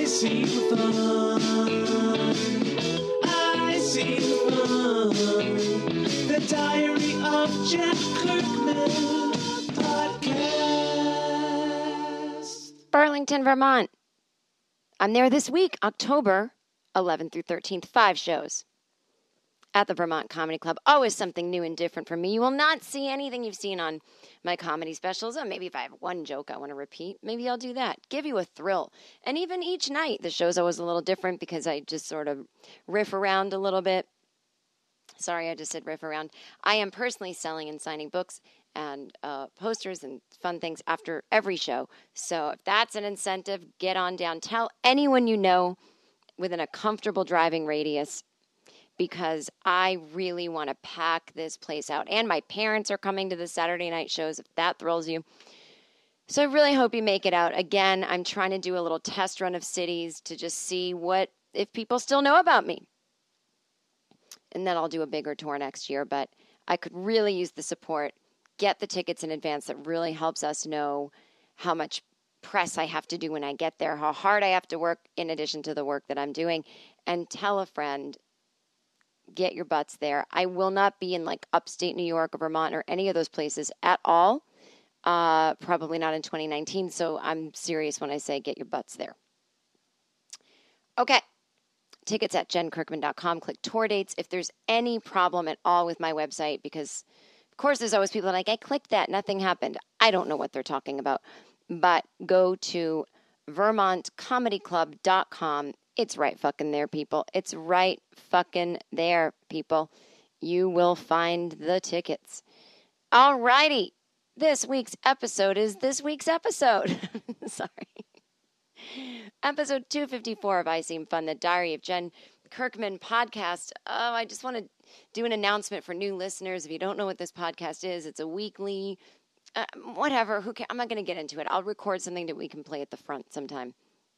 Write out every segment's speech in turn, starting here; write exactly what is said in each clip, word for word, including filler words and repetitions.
see the fun. I see the fun. The Diary of Jen Kirkman podcast. Burlington, Vermont. I'm there this week, October eleventh through thirteenth, five shows at the Vermont Comedy Club. Always something new and different for me. You will not see anything you've seen on my comedy specials. Or maybe if I have one joke I want to repeat, maybe I'll do that. Give you a thrill. And even each night, the show's always a little different because I just sort of riff around a little bit. Sorry, I just said riff around. I am personally selling and signing books and uh, posters and fun things after every show. So if that's an incentive, get on down. Tell anyone you know within a comfortable driving radius, because I really want to pack this place out. And my parents are coming to the Saturday night shows, if that thrills you. So I really hope you make it out. Again, I'm trying to do a little test run of cities to just see what, if people still know about me. And then I'll do a bigger tour next year. But I could really use the support. Get the tickets in advance. That really helps us know how much press I have to do when I get there, how hard I have to work in addition to the work that I'm doing. And tell a friend, get your butts there. I will not be in like upstate New York or Vermont or any of those places at all. Uh, probably not in twenty nineteen. So I'm serious when I say get your butts there. Okay. Tickets at jen kirkman dot com. Click tour dates. If there's any problem at all with my website, because of course there's always people like, I clicked that, nothing happened. I don't know what they're talking about. But go to vermont comedy club dot com. It's right fucking there, people. It's right fucking there, people. You will find the tickets. All righty. This week's episode is this week's episode. Sorry. Episode two fifty-four of I Seem Fun, the Diary of Jen Kirkman podcast. Oh, I just want to do an announcement for new listeners. If you don't know what this podcast is, it's a weekly, uh, whatever. Who can, I'm not going to get into it. I'll record something that we can play at the front sometime.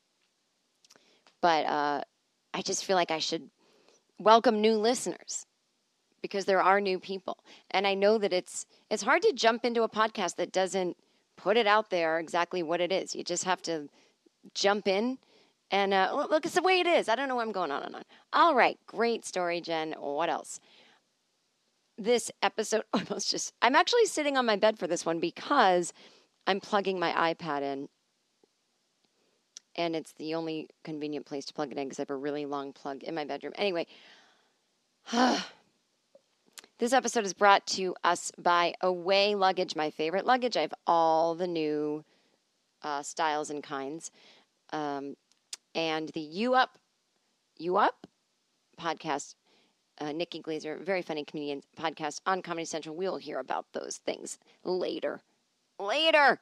But uh, I just feel like I should welcome new listeners because there are new people. And I know that it's it's hard to jump into a podcast that doesn't put it out there exactly what it is. You just have to jump in and uh, look, it's the way it is. I don't know where I'm going on and on. All right. Great story, Jen. What else? This episode almost just, I'm actually sitting on my bed for this one because I'm plugging my iPad in. And it's the only convenient place to plug it in because I have a really long plug in my bedroom. Anyway, this episode is brought to us by Away Luggage, my favorite luggage. I have all the new uh, styles and kinds. Um, and the You Up, You Up podcast, uh, Nikki Glazer, very funny comedian podcast on Comedy Central. We'll hear about those things later. Later.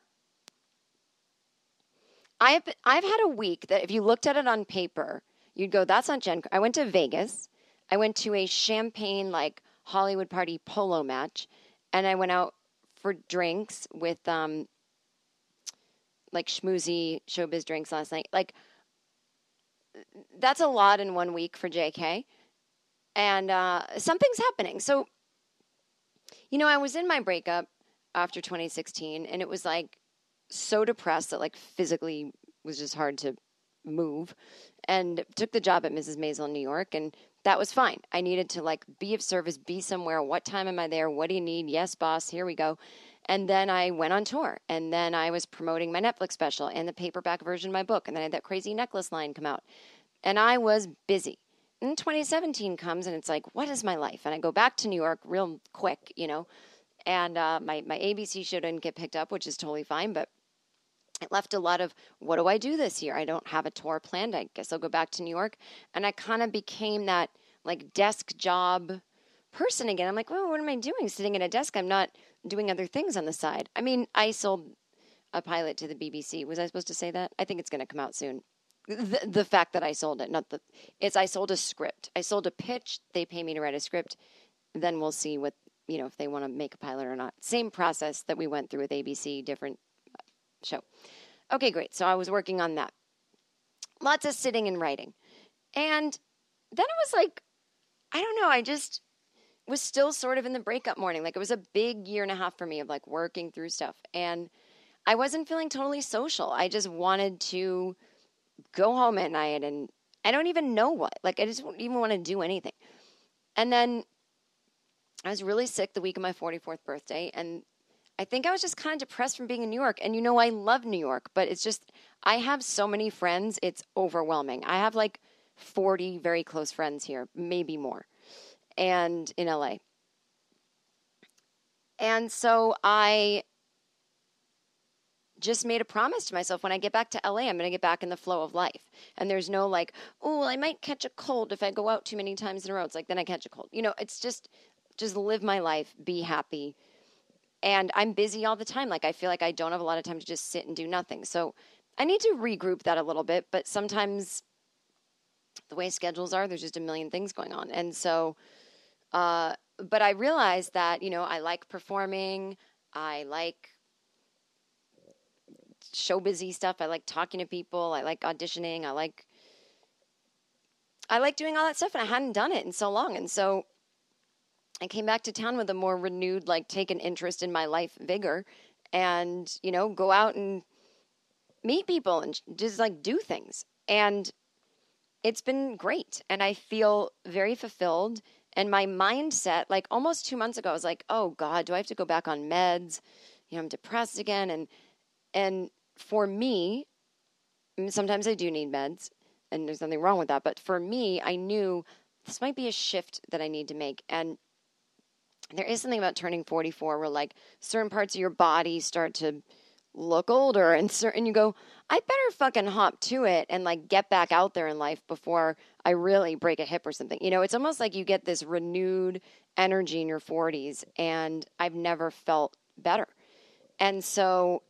I've I've had a week that if you looked at it on paper, you'd go, that's not Jen. I went to Vegas. I went to a champagne, like, Hollywood party polo match. And I went out for drinks with, um, like, schmoozy showbiz drinks last night. Like, that's a lot in one week for J K. And uh, something's happening. So, you know, I was in my breakup after twenty sixteen, and it was, like, so depressed that, like, physically was just hard to move, and took the job at Missus Maisel in New York, and that was fine. I needed to, like, be of service, be somewhere. What time am I there? What do you need? Yes, boss, here we go. And then I went on tour, and then I was promoting my Netflix special and the paperback version of my book, and then I had that crazy necklace line come out, and I was busy. And twenty seventeen comes, and it's like, what is my life? And I go back to New York real quick, you know, and uh, my, my A B C show didn't get picked up, which is totally fine, but it left a lot of, what do I do this year? I don't have a tour planned. I guess I'll go back to New York. And I kind of became that, like, desk job person again. I'm like, well, what am I doing? Sitting at a desk. I'm not doing other things on the side. I mean, I sold a pilot to the B B C. Was I supposed to say that? I think it's going to come out soon. The, the fact that I sold it, not the, it's I sold a script. I sold a pitch. They pay me to write a script. Then we'll see what, you know, if they want to make a pilot or not. Same process that we went through with A B C, different show. Okay, great. So I was working on that. Lots of sitting and writing. And then it was like, I don't know, I just was still sort of in the breakup morning. Like, it was a big year and a half for me of, like, working through stuff. And I wasn't feeling totally social. I just wanted to go home at night and I don't even know what. Like, I just don't even want to do anything. And then I was really sick the week of my forty-fourth birthday, and I think I was just kind of depressed from being in New York. And you know, I love New York, but it's just, I have so many friends, it's overwhelming. I have like forty very close friends here, maybe more, and in L A. And so I just made a promise to myself, when I get back to L A, I'm going to get back in the flow of life. And there's no like, oh, I might catch a cold if I go out too many times in a row. It's like, then I catch a cold. You know, it's just, just live my life, be happy. And I'm busy all the time. Like, I feel like I don't have a lot of time to just sit and do nothing. So I need to regroup that a little bit. But sometimes the way schedules are, there's just a million things going on. And so, uh, but I realized that, you know, I like performing. I like show busy stuff. I like talking to people. I like auditioning. I like, I like doing all that stuff, and I hadn't done it in so long. And so I came back to town with a more renewed, like, take an interest in my life vigor, and, you know, go out and meet people and just like do things. And it's been great. And I feel very fulfilled. And my mindset, like almost two months ago, I was like, oh God, do I have to go back on meds? You know, I'm depressed again. And, and for me, sometimes I do need meds, and there's nothing wrong with that. But for me, I knew this might be a shift that I need to make. And there is something about turning forty-four where like certain parts of your body start to look older, and certain, you go, I better fucking hop to it and like get back out there in life before I really break a hip or something. You know, it's almost like you get this renewed energy in your forties, and I've never felt better. And so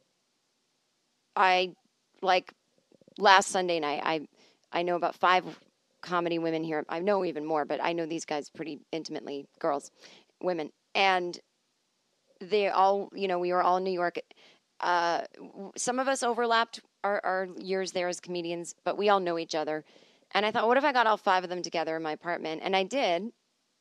I, like last Sunday night, I I know about five comedy women here. I know even more, but I know these guys pretty intimately, girls, women. And they all, you know, we were all in New York. Uh, some of us overlapped our, our years there as comedians, but we all know each other. And I thought, what if I got all five of them together in my apartment? And I did.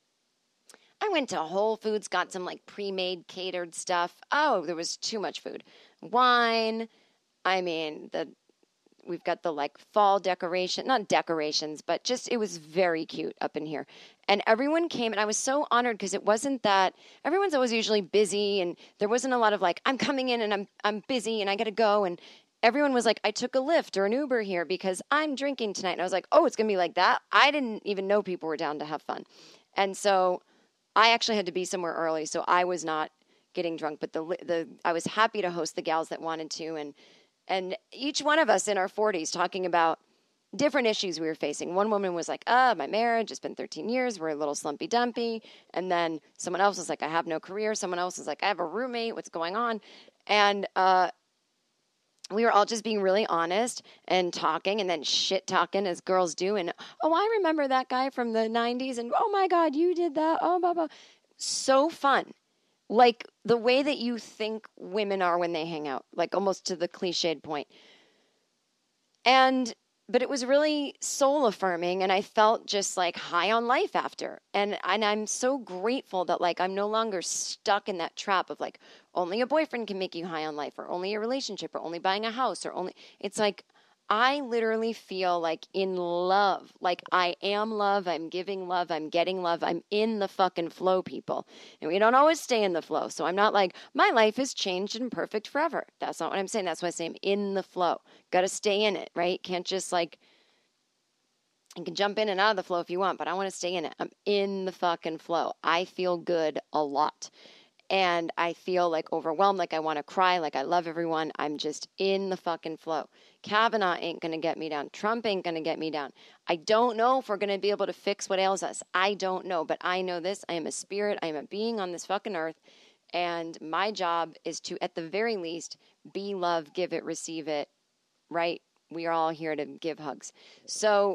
I went to Whole Foods, got some like pre-made catered stuff. Oh, there was too much food. Wine. I mean, the we've got the like fall decoration, not decorations, but just it was very cute up in here. And everyone came, and I was so honored because it wasn't that everyone's always usually busy, and there wasn't a lot of like, I'm coming in and I'm I'm busy and I got to go. And everyone was like, I took a Lyft or an Uber here because I'm drinking tonight. And I was like, oh, it's going to be like that. I didn't even know people were down to have fun. And so I actually had to be somewhere early, so I was not getting drunk, but the the I was happy to host the gals that wanted to. And And each one of us in our forties talking about different issues we were facing. One woman was like, ah, my marriage, it's been thirteen years. We're a little slumpy dumpy. And then someone else was like, I have no career. Someone else was like, I have a roommate. What's going on? And uh, we were all just being really honest and talking, and then shit talking as girls do. And, oh, I remember that guy from the nineties. And, oh, my God, you did that. Oh, blah, blah. So fun. Like the way that you think women are when they hang out, like almost to the cliched point. And, but it was really soul affirming, and I felt just like high on life after. And, and I'm so grateful that like, I'm no longer stuck in that trap of like, only a boyfriend can make you high on life, or only a relationship, or only buying a house, or only, it's like, I literally feel like in love, like I am love, I'm giving love, I'm getting love, I'm in the fucking flow, people. And we don't always stay in the flow. So I'm not like, my life is changed and perfect forever. That's not what I'm saying. That's why I say I'm in the flow. Got to stay in it, right? Can't just like, you can jump in and out of the flow if you want, but I want to stay in it. I'm in the fucking flow. I feel good a lot. And I feel like overwhelmed, like I want to cry, like I love everyone. I'm just in the fucking flow. Kavanaugh ain't going to get me down. Trump ain't going to get me down. I don't know if we're going to be able to fix what ails us. I don't know. But I know this. I am a spirit. I am a being on this fucking earth. And my job is to, at the very least, be love, give it, receive it, right? We are all here to give hugs. So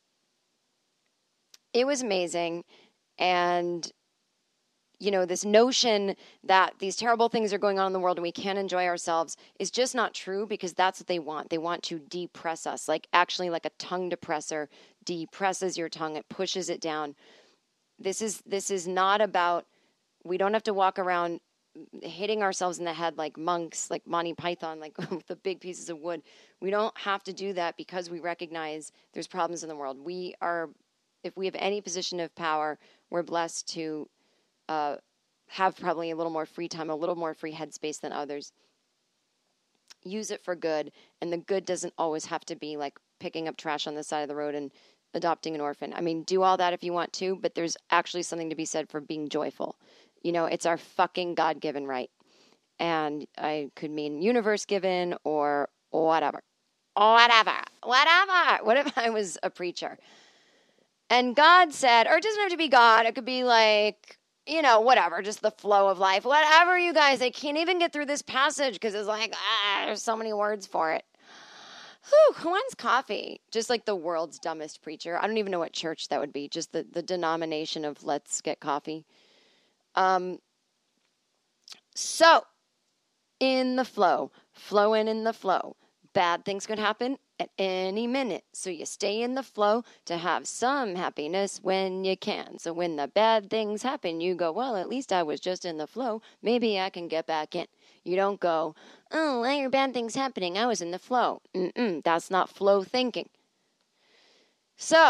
it was amazing. And you know, this notion that these terrible things are going on in the world and we can't enjoy ourselves is just not true, because that's what they want. They want to depress us, like actually like a tongue depressor depresses your tongue. It pushes it down. This is, this is not about, we don't have to walk around hitting ourselves in the head like monks, like Monty Python, like with the big pieces of wood. We don't have to do that because we recognize there's problems in the world. We are, if we have any position of power, we're blessed to uh, have probably a little more free time, a little more free headspace than others. Use it for good, and the good doesn't always have to be like picking up trash on the side of the road and adopting an orphan. I mean, do all that if you want to, but there's actually something to be said for being joyful. You know, it's our fucking God-given right. And I could mean universe-given or whatever. Whatever. Whatever. What if I was a preacher? And God said, or it doesn't have to be God. It could be like, you know, whatever, just the flow of life. Whatever, you guys. I can't even get through this passage because it's like, ah, there's so many words for it. Whew, who wants coffee? Just like the world's dumbest preacher. I don't even know what church that would be. Just the, the denomination of let's get coffee. Um, so, in the flow, flowing in the flow, bad things could happen at any minute. So you stay in the flow to have some happiness when you can. So when the bad things happen, you go, well, at least I was just in the flow. Maybe I can get back in. You don't go, oh, why are bad things happening? I was in the flow. Mm-mm, that's not flow thinking. So,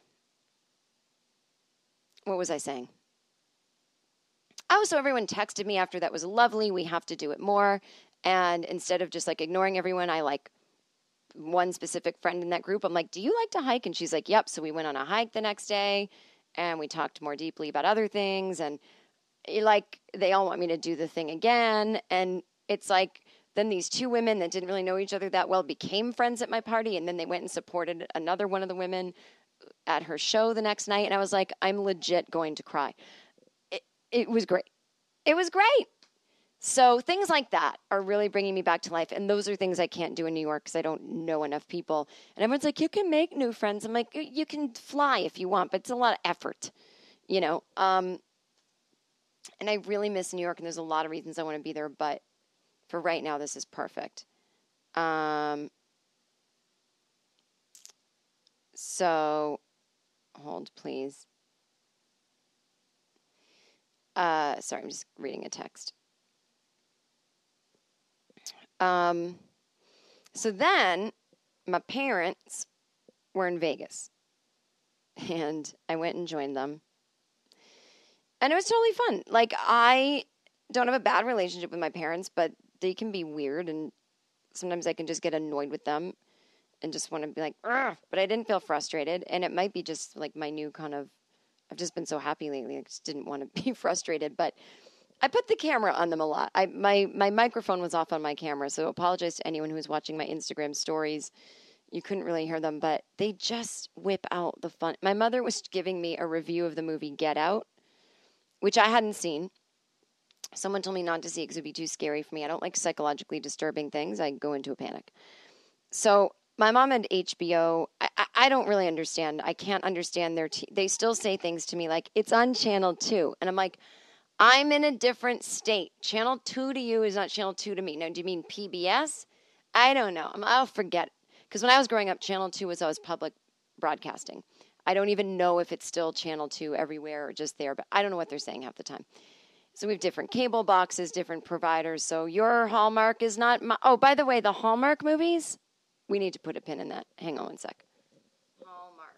what was I saying? Oh, so everyone texted me after that was lovely. We have to do it more. And instead of just like ignoring everyone, I like one specific friend in that group. I'm like, do you like to hike? And she's like, yep. So we went on a hike the next day and we talked more deeply about other things. And like, they all want me to do the thing again. And it's like, then these two women that didn't really know each other that well became friends at my party. And then they went and supported another one of the women at her show the next night. And I was like, I'm legit going to cry. It was great. It was great. So things like that are really bringing me back to life. And those are things I can't do in New York because I don't know enough people. And everyone's like, you can make new friends. I'm like, you can fly if you want, but it's a lot of effort, you know. Um, and I really miss New York, and there's a lot of reasons I want to be there. But for right now, this is perfect. Um, so hold, please. Uh, sorry, I'm just reading a text. Um, so then my parents were in Vegas and I went and joined them and it was totally fun. Like, I don't have a bad relationship with my parents, but they can be weird and sometimes I can just get annoyed with them and just want to be like, ugh, but I didn't feel frustrated. And it might be just like my new kind of, I've just been so happy lately. I just didn't want to be frustrated, but I put the camera on them a lot. I, my, my microphone was off on my camera, so apologize to anyone who was watching my Instagram stories. You couldn't really hear them, but they just whip out the fun. My mother was giving me a review of the movie Get Out, which I hadn't seen. Someone told me not to see it because it would be too scary for me. I don't like psychologically disturbing things. I go into a panic. So my mom had H B O. I, I, I don't really understand. I can't understand their... T- they still say things to me like, it's on Channel two. And I'm like, I'm in a different state. Channel two to you is not Channel two to me. Now, do you mean P B S? I don't know. I'm, I'll forget. Because when I was growing up, Channel two was always public broadcasting. I don't even know if it's still Channel two everywhere or just there, but I don't know what they're saying half the time. So we have different cable boxes, different providers. So your Hallmark is not... My, oh, by the way, the Hallmark movies... We need to put a pin in that. Hang on one sec. Hallmark.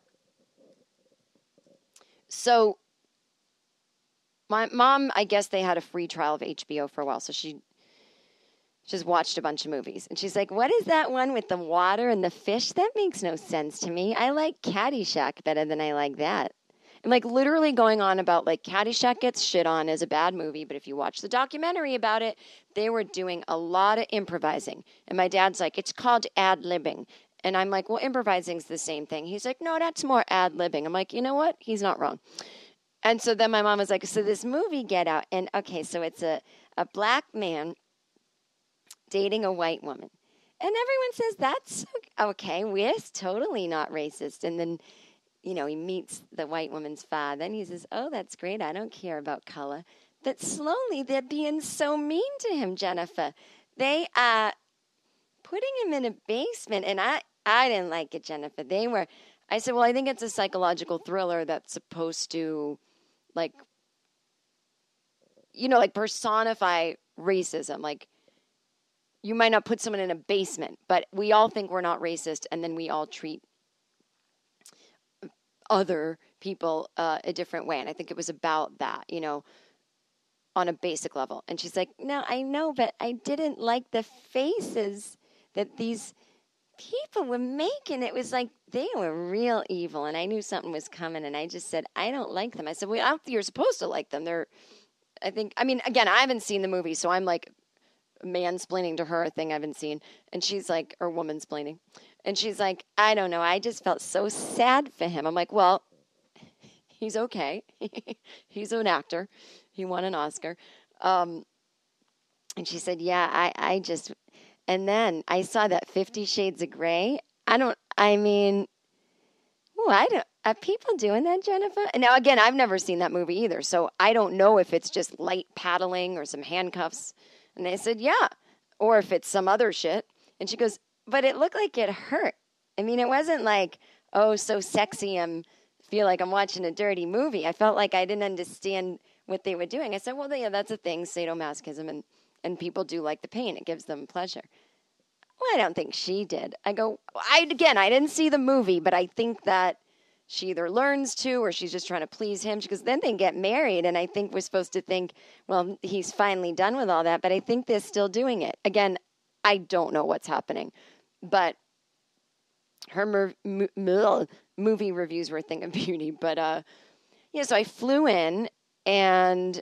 So, my mom, I guess they had a free trial of H B O for a while, so she just watched a bunch of movies. And she's like, what is that one with the water and the fish? That makes no sense to me. I like Caddyshack better than I like that. And like literally going on about like Caddyshack gets shit on as a bad movie, but if you watch the documentary about it, they were doing a lot of improvising. And my dad's like, it's called ad-libbing. And I'm like, well, improvising's the same thing. He's like, no, that's more ad-libbing. I'm like, you know what? He's not wrong. And so then my mom was like, so this movie Get Out, and okay, so it's a, a black man dating a white woman. And everyone says, that's okay, we're totally not racist. And then, you know, he meets the white woman's father, and he says, oh, that's great, I don't care about color. But slowly they're being so mean to him, Jennifer. They are putting him in a basement, and I, I didn't like it, Jennifer. They were, I said, well, I think it's a psychological thriller that's supposed to, like, you know, like personify racism. Like, you might not put someone in a basement, but we all think we're not racist, and then we all treat other people uh, a different way. And I think it was about that, you know, on a basic level. And she's like, no, I know, but I didn't like the faces that these people were making. It was like they were real evil, and I knew something was coming, and I just said, I don't like them. I said, well, I don't think you're supposed to like them. They're, I think, I mean, again, I haven't seen the movie, so I'm like mansplaining to her a thing I haven't seen. And she's like, or womansplaining. And she's like, I don't know. I just felt so sad for him. I'm like, well, he's okay. He's an actor. He won an Oscar. Um, and she said, yeah, I, I just, and then I saw that Fifty Shades of Grey. I don't, I mean, oh, I don't, are people doing that, Jennifer? And now, again, I've never seen that movie either. So I don't know if it's just light paddling or some handcuffs. And they said, yeah. Or if it's some other shit. And she goes, but it looked like it hurt. I mean, it wasn't like, oh, so sexy, I feel like I'm watching a dirty movie. I felt like I didn't understand what they were doing. I said, well, yeah, that's a thing, sadomasochism, and, and people do like the pain. It gives them pleasure. Well, I don't think she did. I go, I again, I didn't see the movie, but I think that she either learns to or she's just trying to please him. Because then they get married, and I think we're supposed to think, well, he's finally done with all that, but I think they're still doing it. Again, I don't know what's happening. But her mo- mo- movie reviews were a thing of beauty. But, uh, yeah, so I flew in, and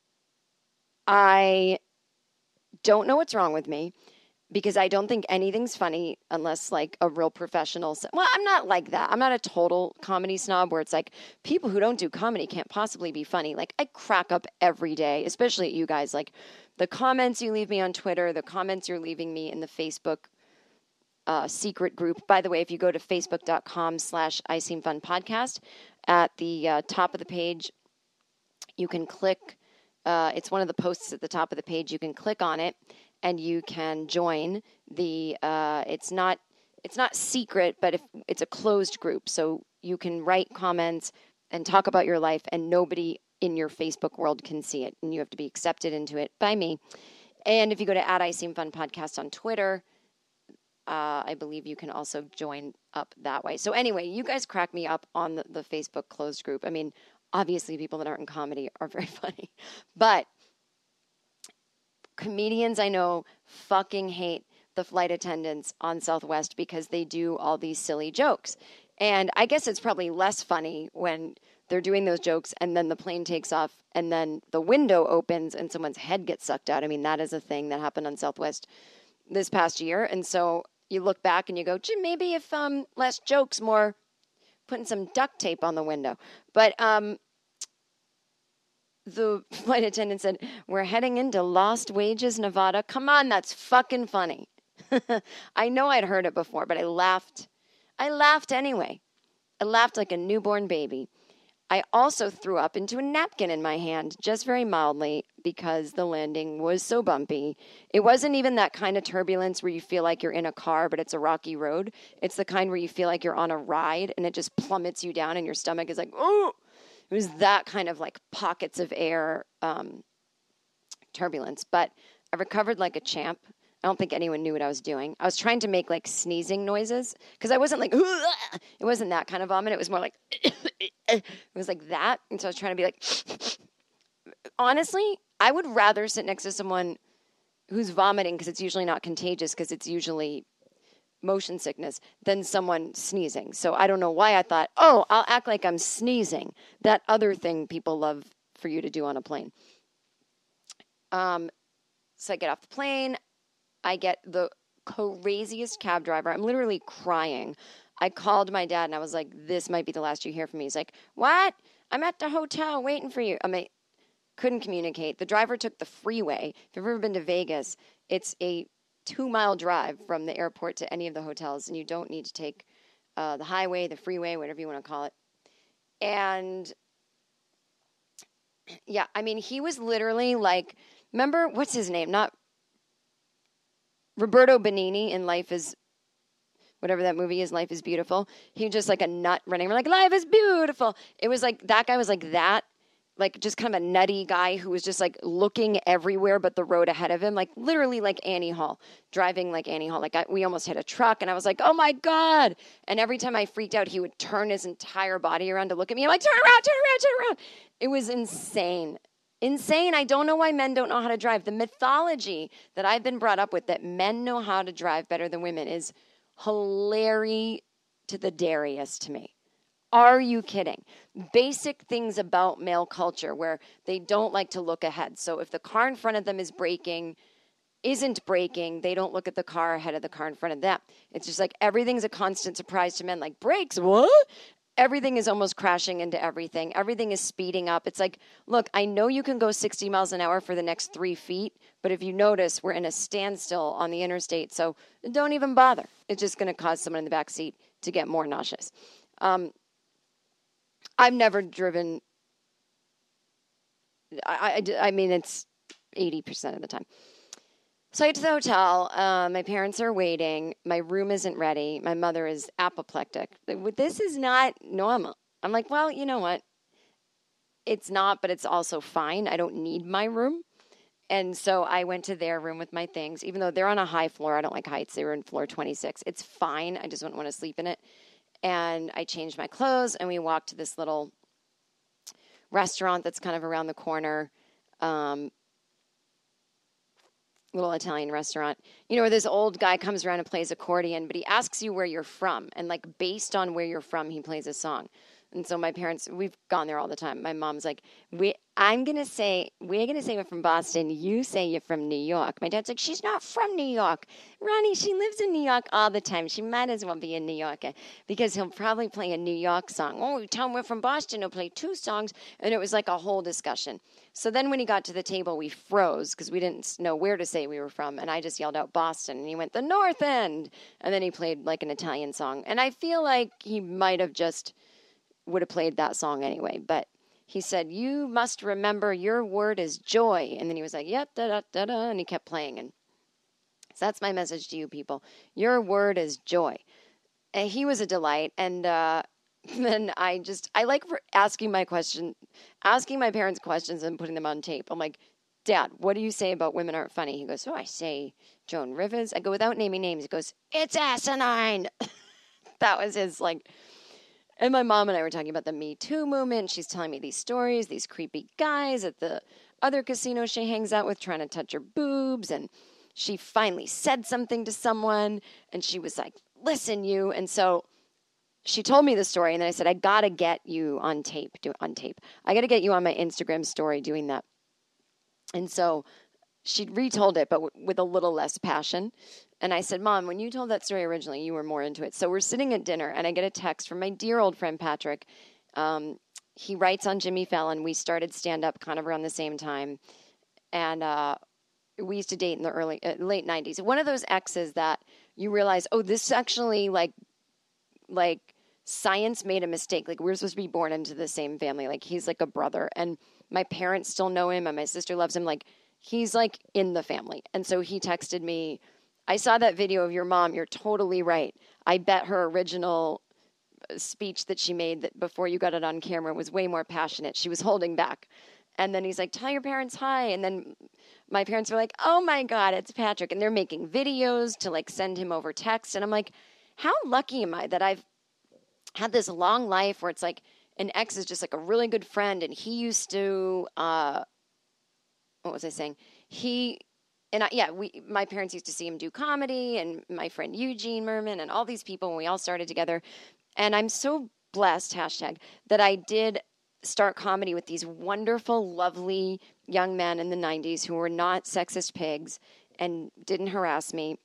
I don't know what's wrong with me because I don't think anything's funny unless, like, a real professional. Well, I'm not like that. I'm not a total comedy snob where it's like people who don't do comedy can't possibly be funny. Like, I crack up every day, especially at you guys. Like, the comments you leave me on Twitter, the comments you're leaving me in the Facebook Uh, secret group. By the way, if you go to facebook.com slash I Seem Fun podcast, at the uh, top of the page, you can click, uh, it's one of the posts at the top of the page, you can click on it and you can join the, uh, it's not, it's not secret, but if it's a closed group. So you can write comments and talk about your life and nobody in your Facebook world can see it. And you have to be accepted into it by me. And if you go to at I Seem Fun podcast on Twitter, Uh, I believe you can also join up that way. So anyway, you guys crack me up on the, the Facebook closed group. I mean, obviously people that aren't in comedy are very funny. But comedians I know fucking hate the flight attendants on Southwest because they do all these silly jokes. And I guess it's probably less funny when they're doing those jokes and then the plane takes off and then the window opens and someone's head gets sucked out. I mean, that is a thing that happened on Southwest this past year. And so you look back and you go, gee, maybe if um, less jokes, more putting some duct tape on the window. But um, the flight attendant said, we're heading into Lost Wages, Nevada. Come on, that's fucking funny. I know I'd heard it before, but I laughed. I laughed anyway. I laughed like a newborn baby. I also threw up into a napkin in my hand, just very mildly, because the landing was so bumpy. It wasn't even that kind of turbulence where you feel like you're in a car, but it's a rocky road. It's the kind where you feel like you're on a ride, and it just plummets you down, and your stomach is like, oh! It was that kind of like pockets of air um, turbulence. But I recovered like a champ. I don't think anyone knew what I was doing. I was trying to make like sneezing noises because I wasn't like, it wasn't that kind of vomit. It was more like, it was like that. And so I was trying to be like, honestly, I would rather sit next to someone who's vomiting because it's usually not contagious because it's usually motion sickness than someone sneezing. So I don't know why I thought, oh, I'll act like I'm sneezing. That other thing people love for you to do on a plane. Um, so I get off the plane. I get the craziest cab driver. I'm literally crying. I called my dad and I was like, this might be the last you hear from me. He's like, what? I'm at the hotel waiting for you. I mean, couldn't communicate. The driver took the freeway. If you've ever been to Vegas, it's a two-mile drive from the airport to any of the hotels, and you don't need to take uh, the highway, the freeway, whatever you want to call it. And, yeah, I mean, he was literally like, remember, what's his name? Not Roberto Benigni in Life is, whatever that movie is, Life is Beautiful. He was just like a nut running around like, life is beautiful. It was like, that guy was like that like just kind of a nutty guy who was just like looking everywhere but the road ahead of him, like literally like Annie Hall, driving like Annie Hall. Like I, we almost hit a truck and I was like, oh my God. And every time I freaked out, he would turn his entire body around to look at me. I'm like, turn around, turn around, turn around. It was insane. Insane. I don't know why men don't know how to drive. The mythology that I've been brought up with that men know how to drive better than women is hilarious to the darius to me. Are you kidding? Basic things about male culture where they don't like to look ahead. So if the car in front of them is braking, isn't braking, they don't look at the car ahead of the car in front of them. It's just like everything's a constant surprise to men. Like brakes, what? Everything is almost crashing into everything. Everything is speeding up. It's like, look, I know you can go sixty miles an hour for the next three feet, but if you notice, we're in a standstill on the interstate, so don't even bother. It's just going to cause someone in the back seat to get more nauseous. Um, I've never driven. I, I, I mean, it's eighty percent of the time. So I get to the hotel. Uh, my parents are waiting. My room isn't ready. My mother is apoplectic. This is not normal. I'm like, well, you know what? It's not, but it's also fine. I don't need my room. And so I went to their room with my things, even though they're on a high floor. I don't like heights. They were in floor twenty-six. It's fine. I just wouldn't want to sleep in it. And I changed my clothes, and we walked to this little restaurant that's kind of around the corner, um, little Italian restaurant. You know, where this old guy comes around and plays accordion, but he asks you where you're from. And, like, based on where you're from, he plays a song. And so my parents, we've gone there all the time. My mom's like, we, I'm going to say, we're going to say we're from Boston. You say you're from New York. My dad's like, she's not from New York. Ronnie, she lives in New York all the time. She might as well be a New Yorker because he'll probably play a New York song. Oh, we tell him we're from Boston. He'll play two songs. And it was like a whole discussion. So then when he got to the table, we froze because we didn't know where to say we were from. And I just yelled out Boston. And he went, the North End. And then he played like an Italian song. And I feel like he might have just would have played that song anyway. But he said, you must remember your word is joy. And then he was like, yep, da da da da. And he kept playing. And so that's my message to you people. Your word is joy. And he was a delight. And uh, then I just, I like for asking my question, asking my parents questions and putting them on tape. I'm like, Dad, what do you say about women aren't funny? He goes, oh, I say Joan Rivers. I go, without naming names. He goes, it's asinine. That was his, like, and my mom and I were talking about the Me Too movement. She's telling me these stories, these creepy guys at the other casino she hangs out with trying to touch her boobs. And she finally said something to someone. And she was like, listen, you. And so she told me the story. And then I said, I got to get you on tape. Do, on tape. I got to get you on my Instagram story doing that. And so she retold it, but w- with a little less passion. And I said, Mom, when you told that story originally, you were more into it. So we're sitting at dinner, and I get a text from my dear old friend, Patrick. Um, he writes on Jimmy Fallon. We started stand-up kind of around the same time. And uh, we used to date in the early, uh, late nineties. One of those exes that you realize, oh, this actually, like, like science made a mistake. Like, we're supposed to be born into the same family. Like, he's like a brother. And my parents still know him, and my sister loves him. Like, he's, like, in the family. And so he texted me, I saw that video of your mom. You're totally right. I bet her original speech that she made that before you got it on camera was way more passionate. She was holding back. And then he's like, tell your parents hi. And then my parents were like, oh my God, it's Patrick. And they're making videos to like send him over text. And I'm like, how lucky am I that I've had this long life where it's like an ex is just like a really good friend. And he used to, uh, what was I saying? He... And I, yeah, we my parents used to see him do comedy, and my friend Eugene Merman, and all these people, and we all started together. And I'm so blessed, hashtag, that I did start comedy with these wonderful, lovely young men in the nineties who were not sexist pigs and didn't harass me.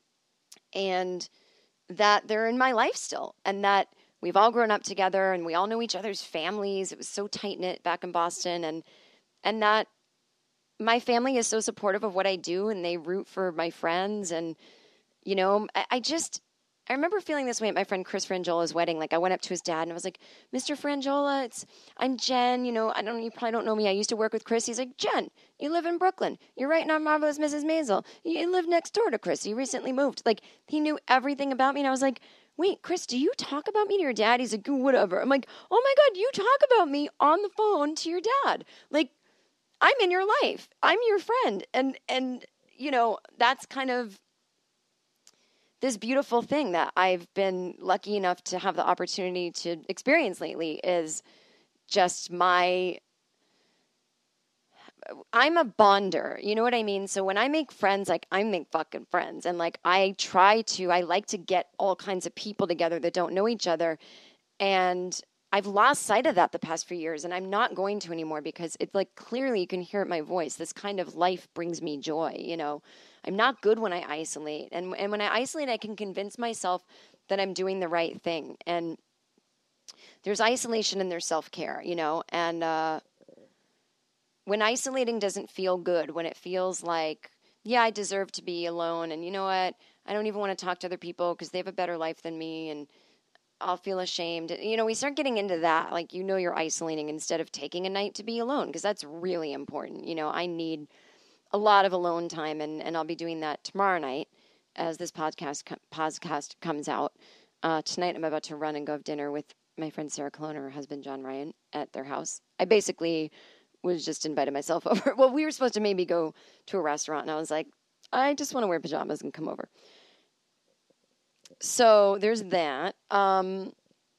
And that they're in my life still, and that we've all grown up together, and we all know each other's families. It was so tight-knit back in Boston, and and that my family is so supportive of what I do, and they root for my friends. And, you know, I, I just, I remember feeling this way at my friend Chris Frangola's wedding. Like, I went up to his dad and I was like, Mister Frangola, it's, I'm Jen. You know, I don't, you probably don't know me. I used to work with Chris. He's like, Jen, you live in Brooklyn. You're writing on Marvelous Missus Maisel. You live next door to Chris. You recently moved. Like, he knew everything about me. And I was like, wait, Chris, do you talk about me to your dad? He's like, whatever. I'm like, oh my God, you talk about me on the phone to your dad. Like, I'm in your life. I'm your friend. And, and, you know, that's kind of this beautiful thing that I've been lucky enough to have the opportunity to experience lately is just my, I'm a bonder. You know what I mean? So when I make friends, like I make fucking friends. And like I try to, I like to get all kinds of people together that don't know each other. And I've lost sight of that the past few years. And I'm not going to anymore because it's like clearly you can hear it in my voice. This kind of life brings me joy. You know, I'm not good when I isolate. And, and when I isolate, I can convince myself that I'm doing the right thing. And there's isolation and there's self-care, you know, and, uh, when isolating doesn't feel good, when it feels like, yeah, I deserve to be alone, and you know what, I don't even want to talk to other people because they have a better life than me, and I'll feel ashamed. You know, we start getting into that, like, you know, you're isolating instead of taking a night to be alone, because that's really important. You know, I need a lot of alone time, and, and I'll be doing that tomorrow night as this podcast podcast comes out. Uh, tonight I'm about to run and go have dinner with my friend Sarah Colon and her husband John Ryan at their house. I basically was just invited myself over. Well, we were supposed to maybe go to a restaurant, and I was like, I just want to wear pajamas and come over. So there's that. Um,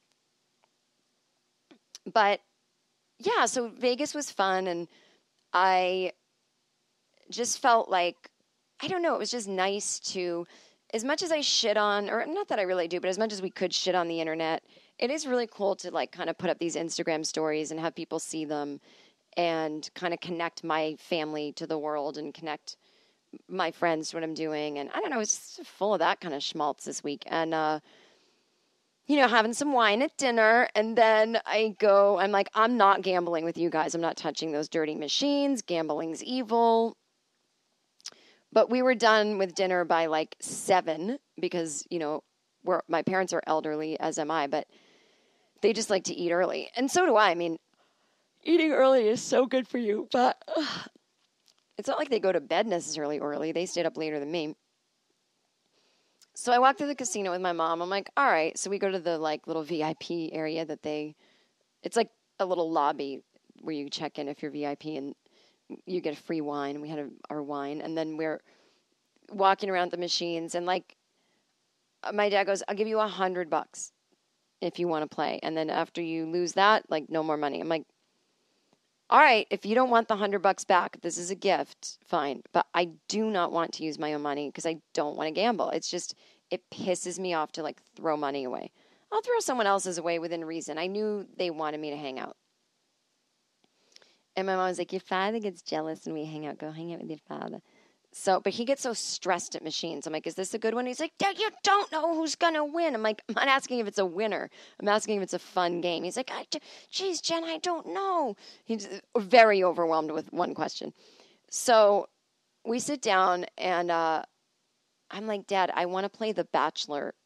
but yeah, so Vegas was fun, and I just felt like, I don't know, it was just nice to, as much as I shit on, or not that I really do, but as much as we could shit on the internet, it is really cool to like kind of put up these Instagram stories and have people see them and kind of connect my family to the world and connect my friends to what I'm doing. And I don't know, it's just full of that kind of schmaltz this week. And, uh, you know, having some wine at dinner. And then I go, I'm like, I'm not gambling with you guys. I'm not touching those dirty machines. Gambling's evil. But we were done with dinner by like seven because, you know, we're, my parents are elderly, as am I, but they just like to eat early. And so do I. I mean, eating early is so good for you, but ugh, it's not like they go to bed necessarily early. They stayed up later than me. So I walked through the casino with my mom. I'm like, all right. So we go to the like little V I P area that they, it's like a little lobby where you check in if you're V I P and you get a free wine. We had a, our wine. And then we're walking around the machines and like my dad goes, I'll give you a hundred bucks if you want to play. And then after you lose that, like no more money. I'm like, all right, if you don't want the hundred bucks back, this is a gift, fine. But I do not want to use my own money because I don't want to gamble. It's just, it pisses me off to like throw money away. I'll throw someone else's away within reason. I knew they wanted me to hang out. And my mom was like, your father gets jealous when we hang out. Go hang out with your father. So, but he gets so stressed at machines. I'm like, is this a good one? He's like, Dad, you don't know who's going to win. I'm like, I'm not asking if it's a winner. I'm asking if it's a fun game. He's like, I, geez, Jen, I don't know. He's very overwhelmed with one question. So we sit down and uh, I'm like, Dad, I want to play the Bachelor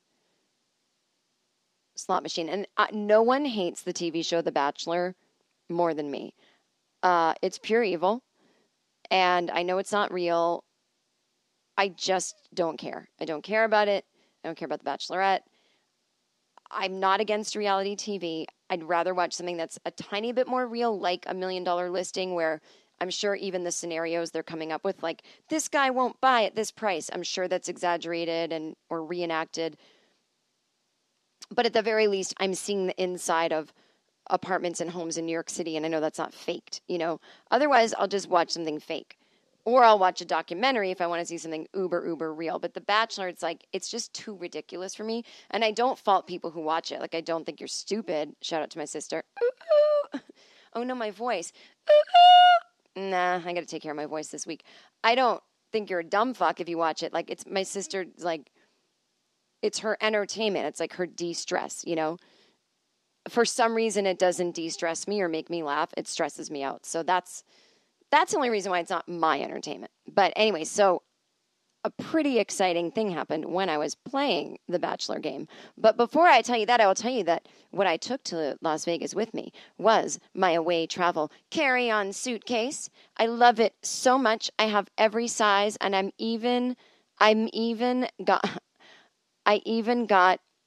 slot machine. And uh, no one hates the T V show The Bachelor more than me. Uh, it's pure evil. And I know it's not real. I just don't care. I don't care about it. I don't care about The Bachelorette. I'm not against reality T V. I'd rather watch something that's a tiny bit more real, like A Million Dollar Listing, where I'm sure even the scenarios they're coming up with, like, this guy won't buy at this price. I'm sure that's exaggerated and or reenacted. But at the very least, I'm seeing the inside of apartments and homes in New York City, and I know that's not faked, you know. Otherwise, I'll just watch something fake. Or I'll watch a documentary if I want to see something uber, uber real. But The Bachelor, it's like, it's just too ridiculous for me. And I don't fault people who watch it. Like, I don't think you're stupid. Shout out to my sister. Ooh, ooh. Oh, no, my voice. Ooh, ooh. Nah, I got to take care of my voice this week. I don't think you're a dumb fuck if you watch it. Like, it's my sister, like, it's her entertainment. It's like her de-stress, you know. For some reason, it doesn't de-stress me or make me laugh. It stresses me out. So that's that's the only reason why it's not my entertainment. But anyway, so a pretty exciting thing happened when I was playing the Bachelor game. But before I tell you that, I will tell you that what I took to Las Vegas with me was my away travel carry-on suitcase. I love it so much. I have every size, and I'm even, I'm even got, I even got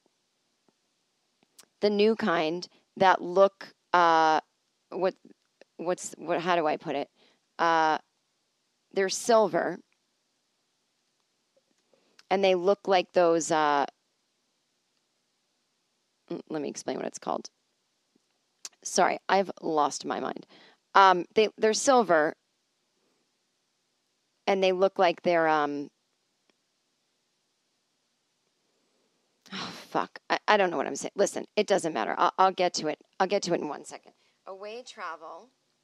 the new kind that look, uh, what, what's, what, how do I put it? Uh, they're silver, and they look like those, uh, let me explain what it's called. Sorry, I've lost my mind. Um, they, they're silver, and they look like they're, um, oh, fuck. I, I don't know what I'm saying. Listen, it doesn't matter. I'll, I'll get to it. I'll get to it in one second. Away Travel.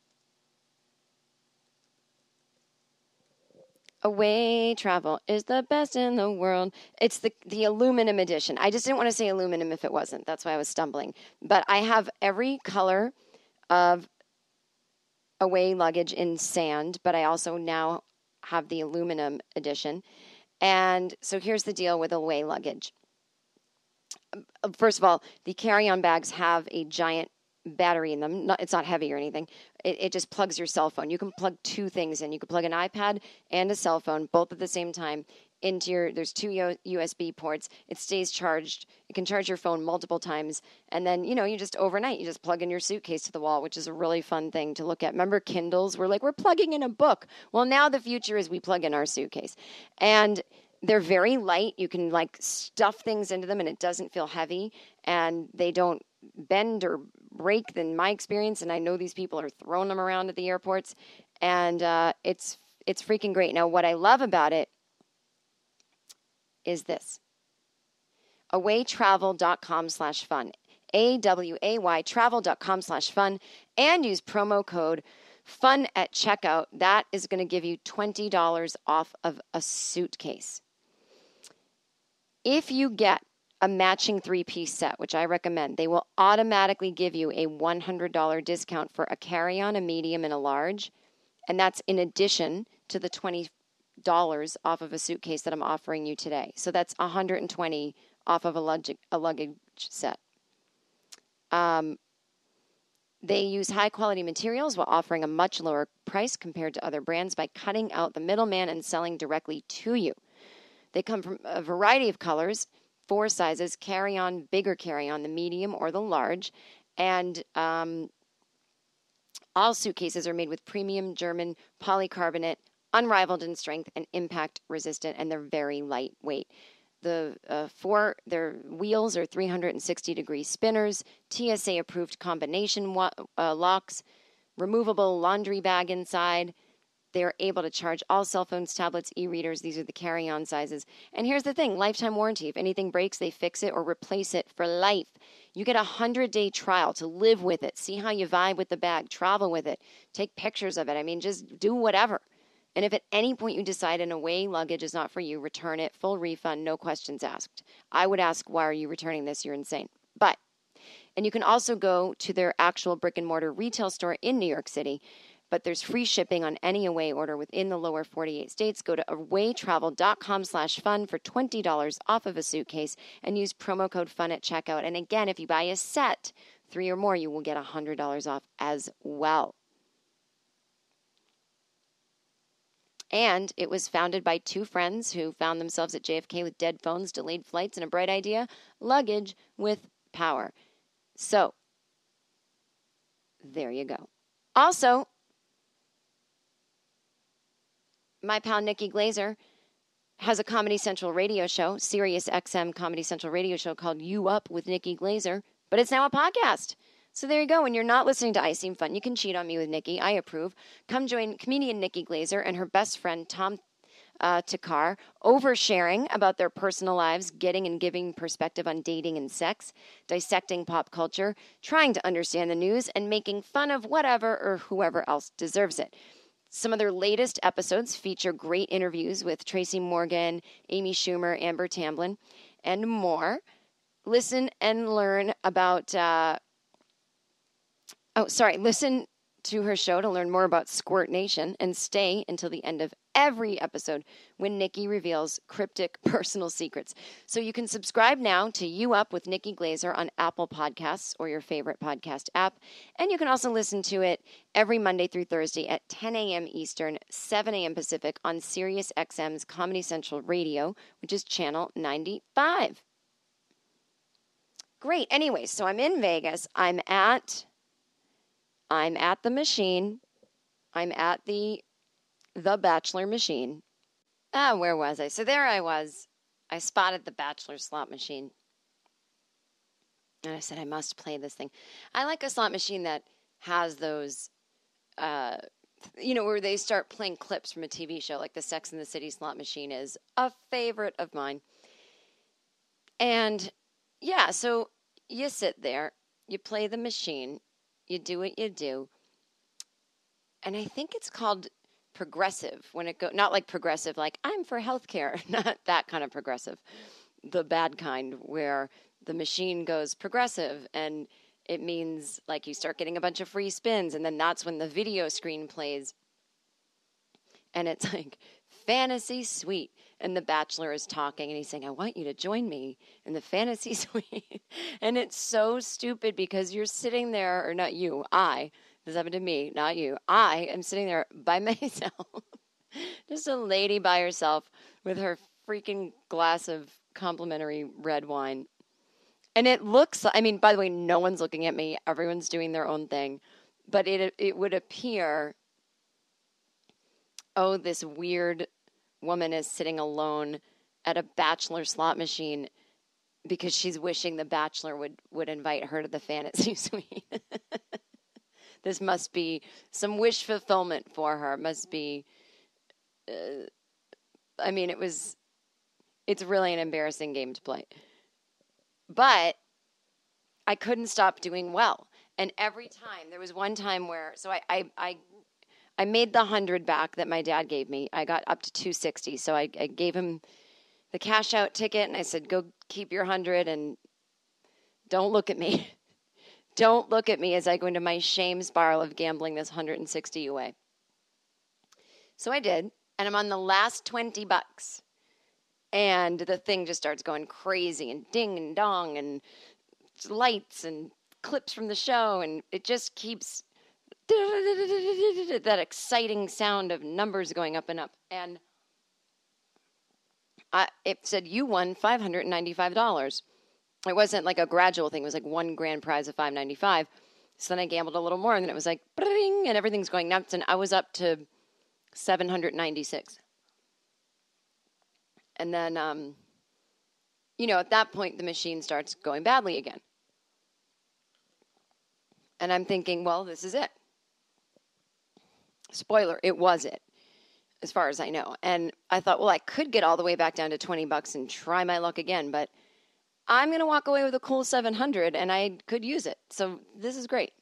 Away Travel is the best in the world. It's the, the aluminum edition. I just didn't want to say aluminum if it wasn't. That's why I was stumbling. But I have every color of Away luggage in sand, but I also now have the aluminum edition. And so here's the deal with Away luggage. First of all, the carry-on bags have a giant battery in them. Not, it's not heavy or anything. It, it just plugs your cell phone. You can plug two things in. You can plug an iPad and a cell phone, both at the same time, into your, there's two U S B ports. It stays charged. It can charge your phone multiple times. And then, you know, you just overnight, you just plug in your suitcase to the wall, which is a really fun thing to look at. Remember Kindles? We're like, we're plugging in a book. Well, now the future is we plug in our suitcase. And they're very light. You can like stuff things into them and it doesn't feel heavy, and they don't bend or break in my experience. And I know these people are throwing them around at the airports, and uh, it's, it's freaking great. Now, what I love about it is this: awaytravel.com slash fun, A W A Y travel.com slash fun, and use promo code fun at checkout. That is going to give you twenty dollars off of a suitcase. If you get a matching three-piece set, which I recommend, they will automatically give you a one hundred dollars discount for a carry-on, a medium, and a large. And that's in addition to the twenty dollars off of a suitcase that I'm offering you today. So that's one hundred twenty dollars off of a luggage, a luggage set. Um, they use high-quality materials while offering a much lower price compared to other brands by cutting out the middleman and selling directly to you. They come from a variety of colors, four sizes, carry-on, bigger carry-on, the medium or the large. And um, all suitcases are made with premium German polycarbonate, unrivaled in strength and impact resistant, and they're very lightweight. The uh, four, their wheels are three hundred sixty degree spinners, T S A approved combination wa- uh, locks, removable laundry bag inside. They're able to charge all cell phones, tablets, e-readers. These are the carry-on sizes. And here's the thing, lifetime warranty. If anything breaks, they fix it or replace it for life. You get a hundred-day trial to live with it. See how you vibe with the bag. Travel with it. Take pictures of it. I mean, just do whatever. And if at any point you decide an Away luggage is not for you, return it. Full refund, no questions asked. I would ask, why are you returning this? You're insane. But, and you can also go to their actual brick-and-mortar retail store in New York City, but there's free shipping on any Away order within the lower forty-eight states. Go to awaytravel.com slash fun for twenty dollars off of a suitcase and use promo code fun at checkout. And again, if you buy a set, three or more, you will get one hundred dollars off as well. And it was founded by two friends who found themselves at J F K with dead phones, delayed flights, and a bright idea: luggage with power. So, there you go. Also, my pal Nikki Glazer has a Comedy Central radio show, Sirius X M Comedy Central radio show called You Up with Nikki Glazer, but it's now a podcast. So there you go. When you're not listening to I Seem Fun, you can cheat on me with Nikki. I approve. Come join comedian Nikki Glazer and her best friend Tom uh, Takar, oversharing about their personal lives, getting and giving perspective on dating and sex, dissecting pop culture, trying to understand the news, and making fun of whatever or whoever else deserves it. Some of their latest episodes feature great interviews with Tracy Morgan, Amy Schumer, Amber Tamblyn, and more. Listen and learn about... Uh, Oh, sorry. Listen to her show to learn more about Squirt Nation, and stay until the end of every episode when Nikki reveals cryptic personal secrets. So you can subscribe now to You Up with Nikki Glazer on Apple Podcasts or your favorite podcast app. And you can also listen to it every Monday through Thursday at ten a.m. Eastern, seven a.m. Pacific on Sirius X M's Comedy Central Radio, which is channel ninety-five. Great. Anyway, so I'm in Vegas. I'm at I'm at the machine. I'm at the the Bachelor machine. Ah, where was I? So there I was. I spotted the Bachelor slot machine. And I said, I must play this thing. I like a slot machine that has those, uh, you know, where they start playing clips from a T V show, like the Sex and the City slot machine is a favorite of mine. And yeah, so you sit there, you play the machine, you do what you do. And I think it's called progressive when it go not like progressive, like I'm for healthcare, not that kind of progressive, the bad kind where the machine goes progressive and it means like you start getting a bunch of free spins and then that's when the video screen plays and it's like fantasy suite and the Bachelor is talking and he's saying, I want you to join me in the fantasy suite. And it's so stupid because you're sitting there, or not you, I, this happened to me, not you. I am sitting there by myself, just a lady by herself with her freaking glass of complimentary red wine. And it looks, I mean, by the way, no one's looking at me. Everyone's doing their own thing. But it it would appear, oh, this weird woman is sitting alone at a Bachelor slot machine because she's wishing the Bachelor would, would invite her to the fantasy suite. This must be some wish fulfillment for her. It must be, uh, I mean, it was, it's really an embarrassing game to play. But I couldn't stop doing well. And every time, there was one time where, so I, I, I, I made the hundred back that my dad gave me. I got up to two sixty. So I, I gave him the cash out ticket and I said, go keep your hundred and don't look at me. Don't look at me as I go into my shame spiral of gambling this one hundred sixty away. So I did, and I'm on the last twenty bucks. And the thing just starts going crazy and ding and dong and lights and clips from the show. And it just keeps that exciting sound of numbers going up and up. And I, it said, you won five hundred ninety-five dollars. It wasn't like a gradual thing. It was like one grand prize of five hundred ninety-five dollars. So then I gambled a little more, and then it was like, bring, and everything's going nuts. And I was up to seven hundred ninety-six dollars. And then, um, you know, at that point, the machine starts going badly again. And I'm thinking, well, this is it. Spoiler, it was it, as far as I know. And I thought, well, I could get all the way back down to twenty bucks and try my luck again, but I'm going to walk away with a cool seven hundred, and I could use it. So this is great.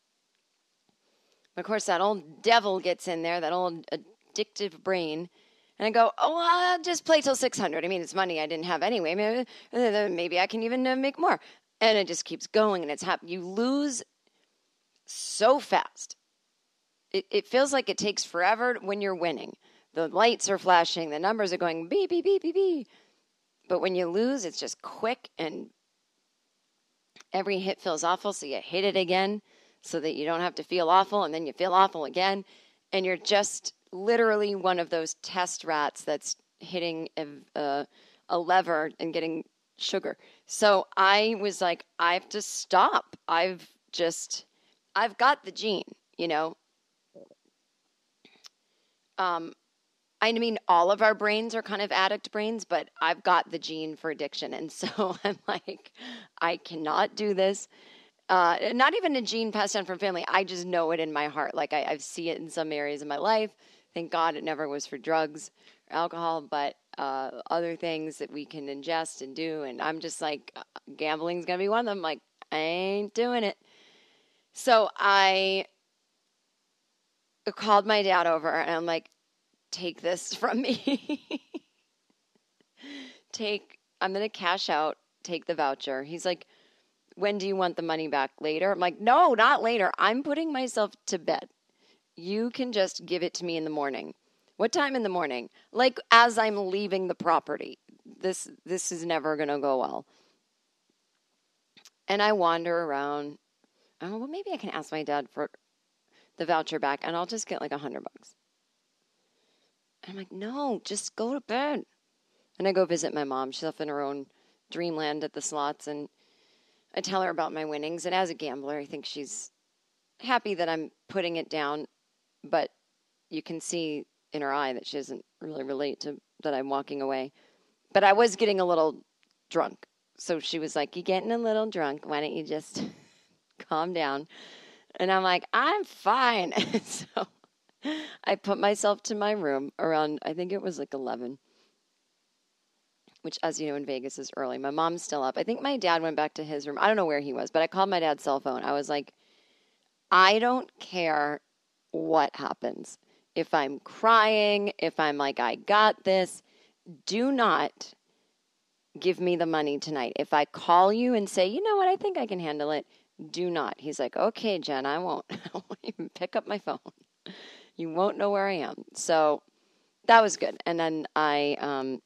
Of course, that old devil gets in there, that old addictive brain. And I go, oh, well, I'll just play till six hundred. I mean, it's money I didn't have anyway. Maybe, maybe I can even uh, make more. And it just keeps going, and it's happening. You lose so fast. It, it feels like it takes forever when you're winning. The lights are flashing. The numbers are going beep, beep, beep, beep, beep. But when you lose, it's just quick, and every hit feels awful, so you hit it again so that you don't have to feel awful, and then you feel awful again. And you're just literally one of those test rats that's hitting a, a, a lever and getting sugar. So I was like, I have to stop. I've just, I've got the gene, you know. Um, I mean, all of our brains are kind of addict brains, but I've got the gene for addiction. And so I'm like, I cannot do this. Uh, not even a gene passed down from family. I just know it in my heart. Like I, I see it in some areas of my life. Thank God it never was for drugs or alcohol, but uh, other things that we can ingest and do. And I'm just like, gambling's going to be one of them. Like, I ain't doing it. So I called my dad over and I'm like, take this from me. take, I'm going to cash out, take the voucher. He's like, when do you want the money back? Later? I'm like, no, not later. I'm putting myself to bed. You can just give it to me in the morning. What time in the morning? Like as I'm leaving the property. This this is never going to go well. And I wander around. Oh, well, maybe I can ask my dad for the voucher back, and I'll just get like a hundred bucks. And I'm like, no, just go to bed. And I go visit my mom. She's off in her own dreamland at the slots, and I tell her about my winnings. And as a gambler, I think she's happy that I'm putting it down. But you can see in her eye that she doesn't really relate to that I'm walking away. But I was getting a little drunk. So she was like, "You're getting a little drunk. Why don't you just calm down?" And I'm like, "I'm fine." So I put myself to my room around, I think it was like eleven, which, as you know, in Vegas is early. My mom's still up. I think my dad went back to his room. I don't know where he was, but I called my dad's cell phone. I was like, I don't care what happens. If I'm crying, if I'm like, I got this, do not give me the money tonight. If I call you and say, you know what, I think I can handle it, do not. He's like, okay, Jen, I won't. I won't even pick up my phone. You won't know where I am. So that was good. And then I um,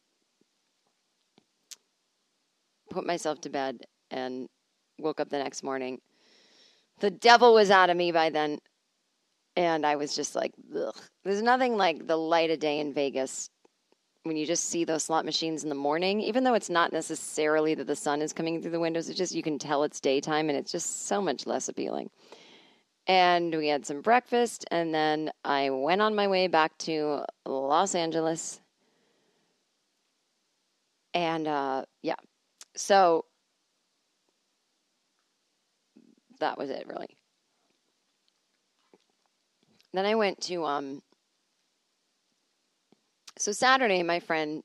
put myself to bed and woke up the next morning. The devil was out of me by then. And I was just like, ugh. There's nothing like the light of day in Vegas when you just see those slot machines in the morning, even though it's not necessarily that the sun is coming through the windows. It's just you can tell it's daytime, and it's just so much less appealing. And we had some breakfast, and then I went on my way back to Los Angeles. And, uh, yeah, so that was it, really. Then I went to, um, so Saturday, my friend,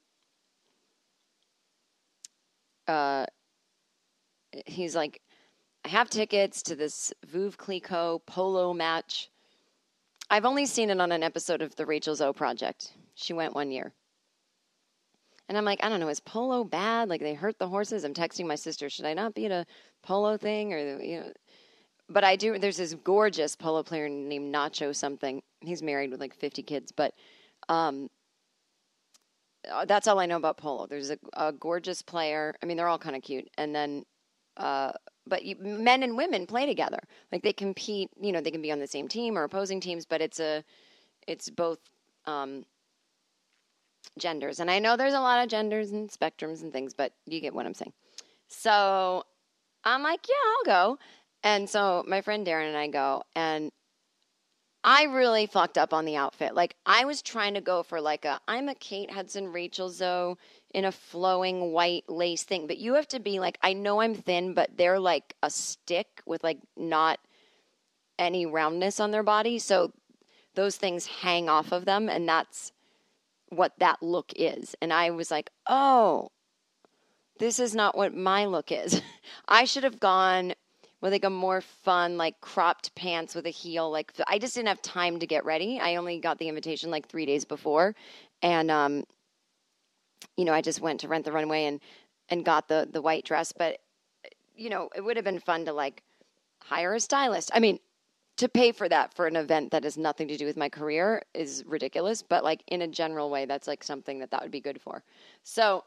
uh, he's like, I have tickets to this Veuve Clicquot polo match. I've only seen it on an episode of the Rachel Zoe Project. She went one year. And I'm like, I don't know, is polo bad? Like, they hurt the horses? I'm texting my sister, should I not be at a polo thing? Or, you know, but I do, there's this gorgeous polo player named Nacho something. He's married with like fifty kids, but um, that's all I know about polo. There's a, a gorgeous player. I mean, they're all kind of cute. And then, uh, but you, men and women play together. Like, they compete, you know, they can be on the same team or opposing teams, but it's a, it's both um, genders. And I know there's a lot of genders and spectrums and things, but you get what I'm saying. So I'm like, yeah, I'll go. And so my friend Darren and I go, and I really fucked up on the outfit. Like, I was trying to go for like a, I'm a Kate Hudson, Rachel Zoe in a flowing white lace thing. But you have to be like, I know I'm thin, but they're like a stick with like not any roundness on their body. So those things hang off of them. And that's what that look is. And I was like, oh, this is not what my look is. I should have gone with like a more fun, like cropped pants with a heel. Like, I just didn't have time to get ready. I only got the invitation like three days before. And, um, you know, I just went to Rent the Runway and, and got the, the white dress. But, you know, it would have been fun to like hire a stylist. I mean, to pay for that for an event that has nothing to do with my career is ridiculous. But like in a general way, that's like something that that would be good for. So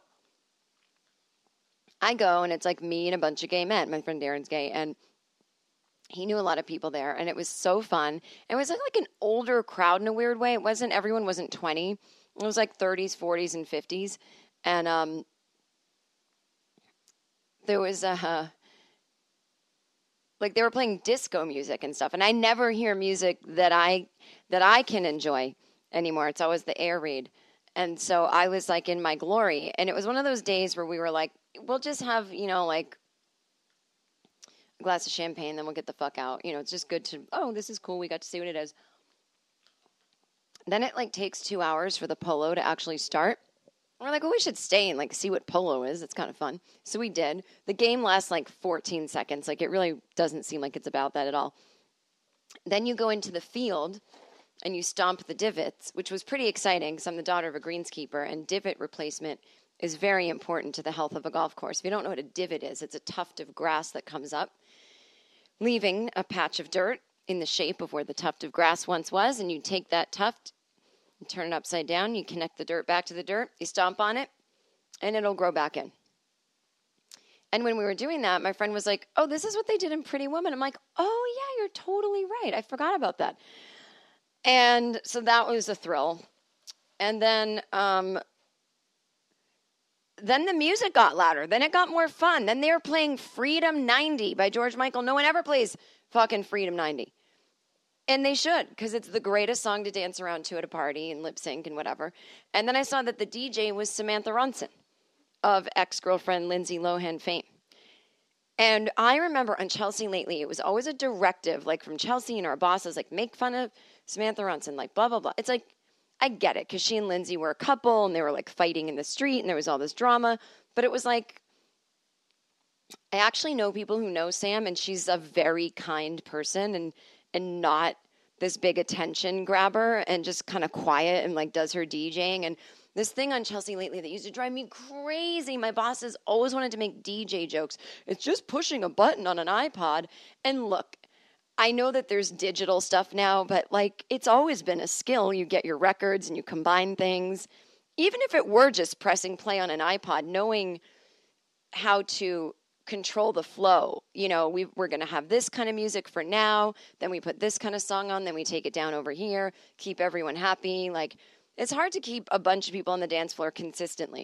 I go, and it's like me and a bunch of gay men. My friend Darren's gay, and he knew a lot of people there, and it was so fun. It was like, like an older crowd in a weird way. It wasn't, everyone wasn't twenty. It was like thirties, forties, and fifties. And um, there was a, uh, like they were playing disco music and stuff. And I never hear music that I that I can enjoy anymore. It's always the air raid. And so I was like in my glory. And it was one of those days where we were like, we'll just have, you know, like a glass of champagne, then we'll get the fuck out. You know, it's just good to, oh, this is cool. We got to see what it is. Then it like takes two hours for the polo to actually start. We're like, well, we should stay and like see what polo is. It's kind of fun. So we did. The game lasts like fourteen seconds. Like, it really doesn't seem like it's about that at all. Then you go into the field and you stomp the divots, which was pretty exciting because I'm the daughter of a greenskeeper, and divot replacement is very important to the health of a golf course. If you don't know what a divot is, it's a tuft of grass that comes up, leaving a patch of dirt in the shape of where the tuft of grass once was, and you take that tuft, you turn it upside down, you connect the dirt back to the dirt, you stomp on it, and it'll grow back in. And when we were doing that, my friend was like, oh, this is what they did in Pretty Woman. I'm like, oh, yeah, you're totally right. I forgot about that. And so that was a thrill. And then um, then the music got louder. Then it got more fun. Then they were playing Freedom ninety by George Michael. No one ever plays fucking Freedom ninety. And they should, because it's the greatest song to dance around to at a party and lip sync and whatever. And then I saw that the D J was Samantha Ronson of ex-girlfriend Lindsay Lohan fame. And I remember on Chelsea Lately, it was always a directive, like from Chelsea and our bosses, like, make fun of Samantha Ronson, like, blah, blah, blah. It's like, I get it, because she and Lindsay were a couple, and they were, like, fighting in the street, and there was all this drama. But it was like, I actually know people who know Sam, and she's a very kind person, and and not this big attention grabber, and just kind of quiet and, like, does her DJing. And this thing on Chelsea Lately that used to drive me crazy. My bosses always wanted to make D J jokes. It's just pushing a button on an iPod. And look, I know that there's digital stuff now, but, like, it's always been a skill. You get your records and you combine things. Even if it were just pressing play on an iPod, knowing how to control the flow. You know, we, we're going to have this kind of music for now. Then we put this kind of song on. Then we take it down over here. Keep everyone happy. Like, it's hard to keep a bunch of people on the dance floor consistently.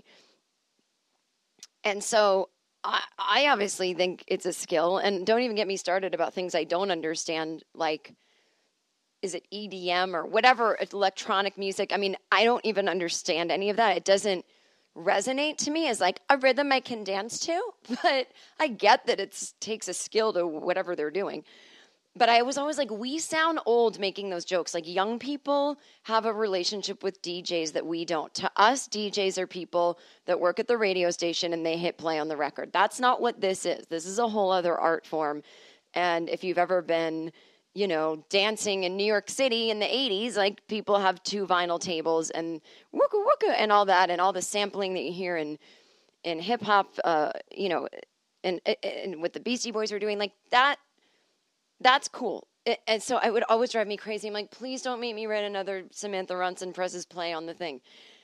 And so I, I obviously think it's a skill. And don't even get me started about things I don't understand, like, is it E D M or whatever, electronic music? I mean, I don't even understand any of that. It doesn't resonate to me as, like, a rhythm I can dance to. But I get that it takes a skill to whatever they're doing. But I was always like, we sound old making those jokes. Like, young people have a relationship with D Js that we don't. To us, D Js are people that work at the radio station and they hit play on the record. That's not what this is. This is a whole other art form. And if you've ever been, you know, dancing in New York City in the eighties, like, people have two vinyl tables and wooka wooka and all that, and all the sampling that you hear in, in hip hop, uh, you know, and, and what the Beastie Boys were doing, like that. That's cool. It, and so it would always drive me crazy. I'm like, please don't make me write another Samantha Ronson presses play on the thing.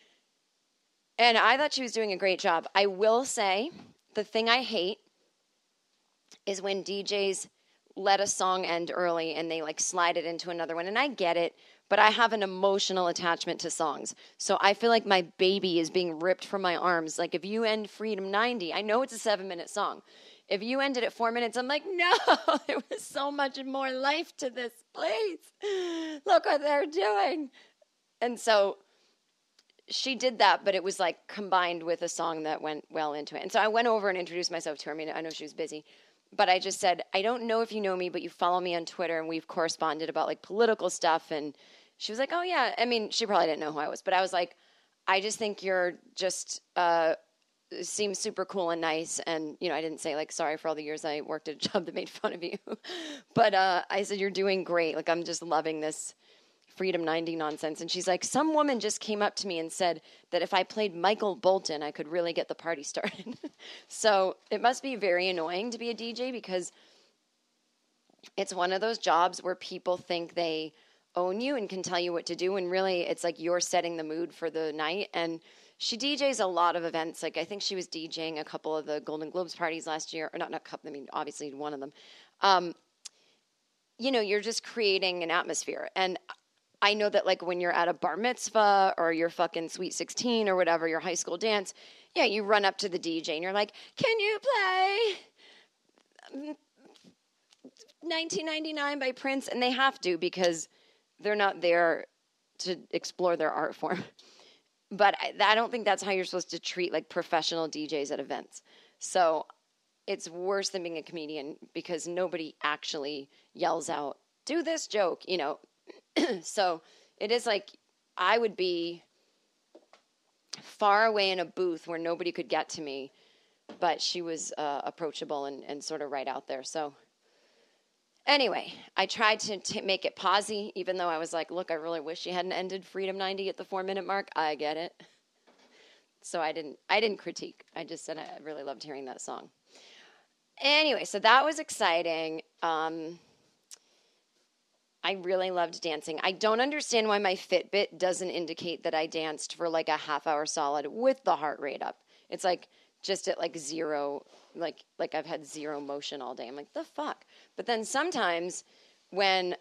And I thought she was doing a great job. I will say the thing I hate is when D Js let a song end early and they, like, slide it into another one. And I get it, but I have an emotional attachment to songs. So I feel like my baby is being ripped from my arms. Like, if you end Freedom ninety, I know it's a seven-minute song. If you ended at four minutes, I'm like, no, there was so much more life to this place. Look what they're doing. And so she did that, but it was, like, combined with a song that went well into it. And so I went over and introduced myself to her. I mean, I know she was busy. But I just said, I don't know if you know me, but you follow me on Twitter, and we've corresponded about, like, political stuff. And she was like, oh, yeah. I mean, she probably didn't know who I was. But I was like, I just think you're just uh, – seems super cool and nice. And, you know, I didn't say, like, sorry for all the years I worked at a job that made fun of you. But uh, I said, you're doing great. Like, I'm just loving this Freedom ninety nonsense. And she's like, some woman just came up to me and said that if I played Michael Bolton, I could really get the party started. So it must be very annoying to be a D J, because it's one of those jobs where people think they own you and can tell you what to do. And really, it's like you're setting the mood for the night. And she D Js a lot of events. Like, I think she was DJing a couple of the Golden Globes parties last year. Or not, not a couple, I mean, obviously one of them. Um, you know, you're just creating an atmosphere. And I know that, like, when you're at a bar mitzvah or your fucking Sweet sixteen or whatever, your high school dance, yeah, you run up to the D J and you're like, can you play nineteen ninety-nine by Prince? And they have to, because they're not there to explore their art form. But I, I don't think that's how you're supposed to treat, like, professional D Js at events. So it's worse than being a comedian, because nobody actually yells out, do this joke, you know. So it is like I would be far away in a booth where nobody could get to me, but she was uh, approachable and, and sort of right out there. So anyway, I tried to t- make it posy, even though I was like, look, I really wish she hadn't ended Freedom ninety at the four-minute mark. I get it. So I didn't I didn't critique. I just said I really loved hearing that song. Anyway, so that was exciting. Um, I really loved dancing. I don't understand why my Fitbit doesn't indicate that I danced for, like, a half hour solid with the heart rate up. It's, like, just at, like, zero, like, like I've had zero motion all day. I'm like, the fuck? But then sometimes when,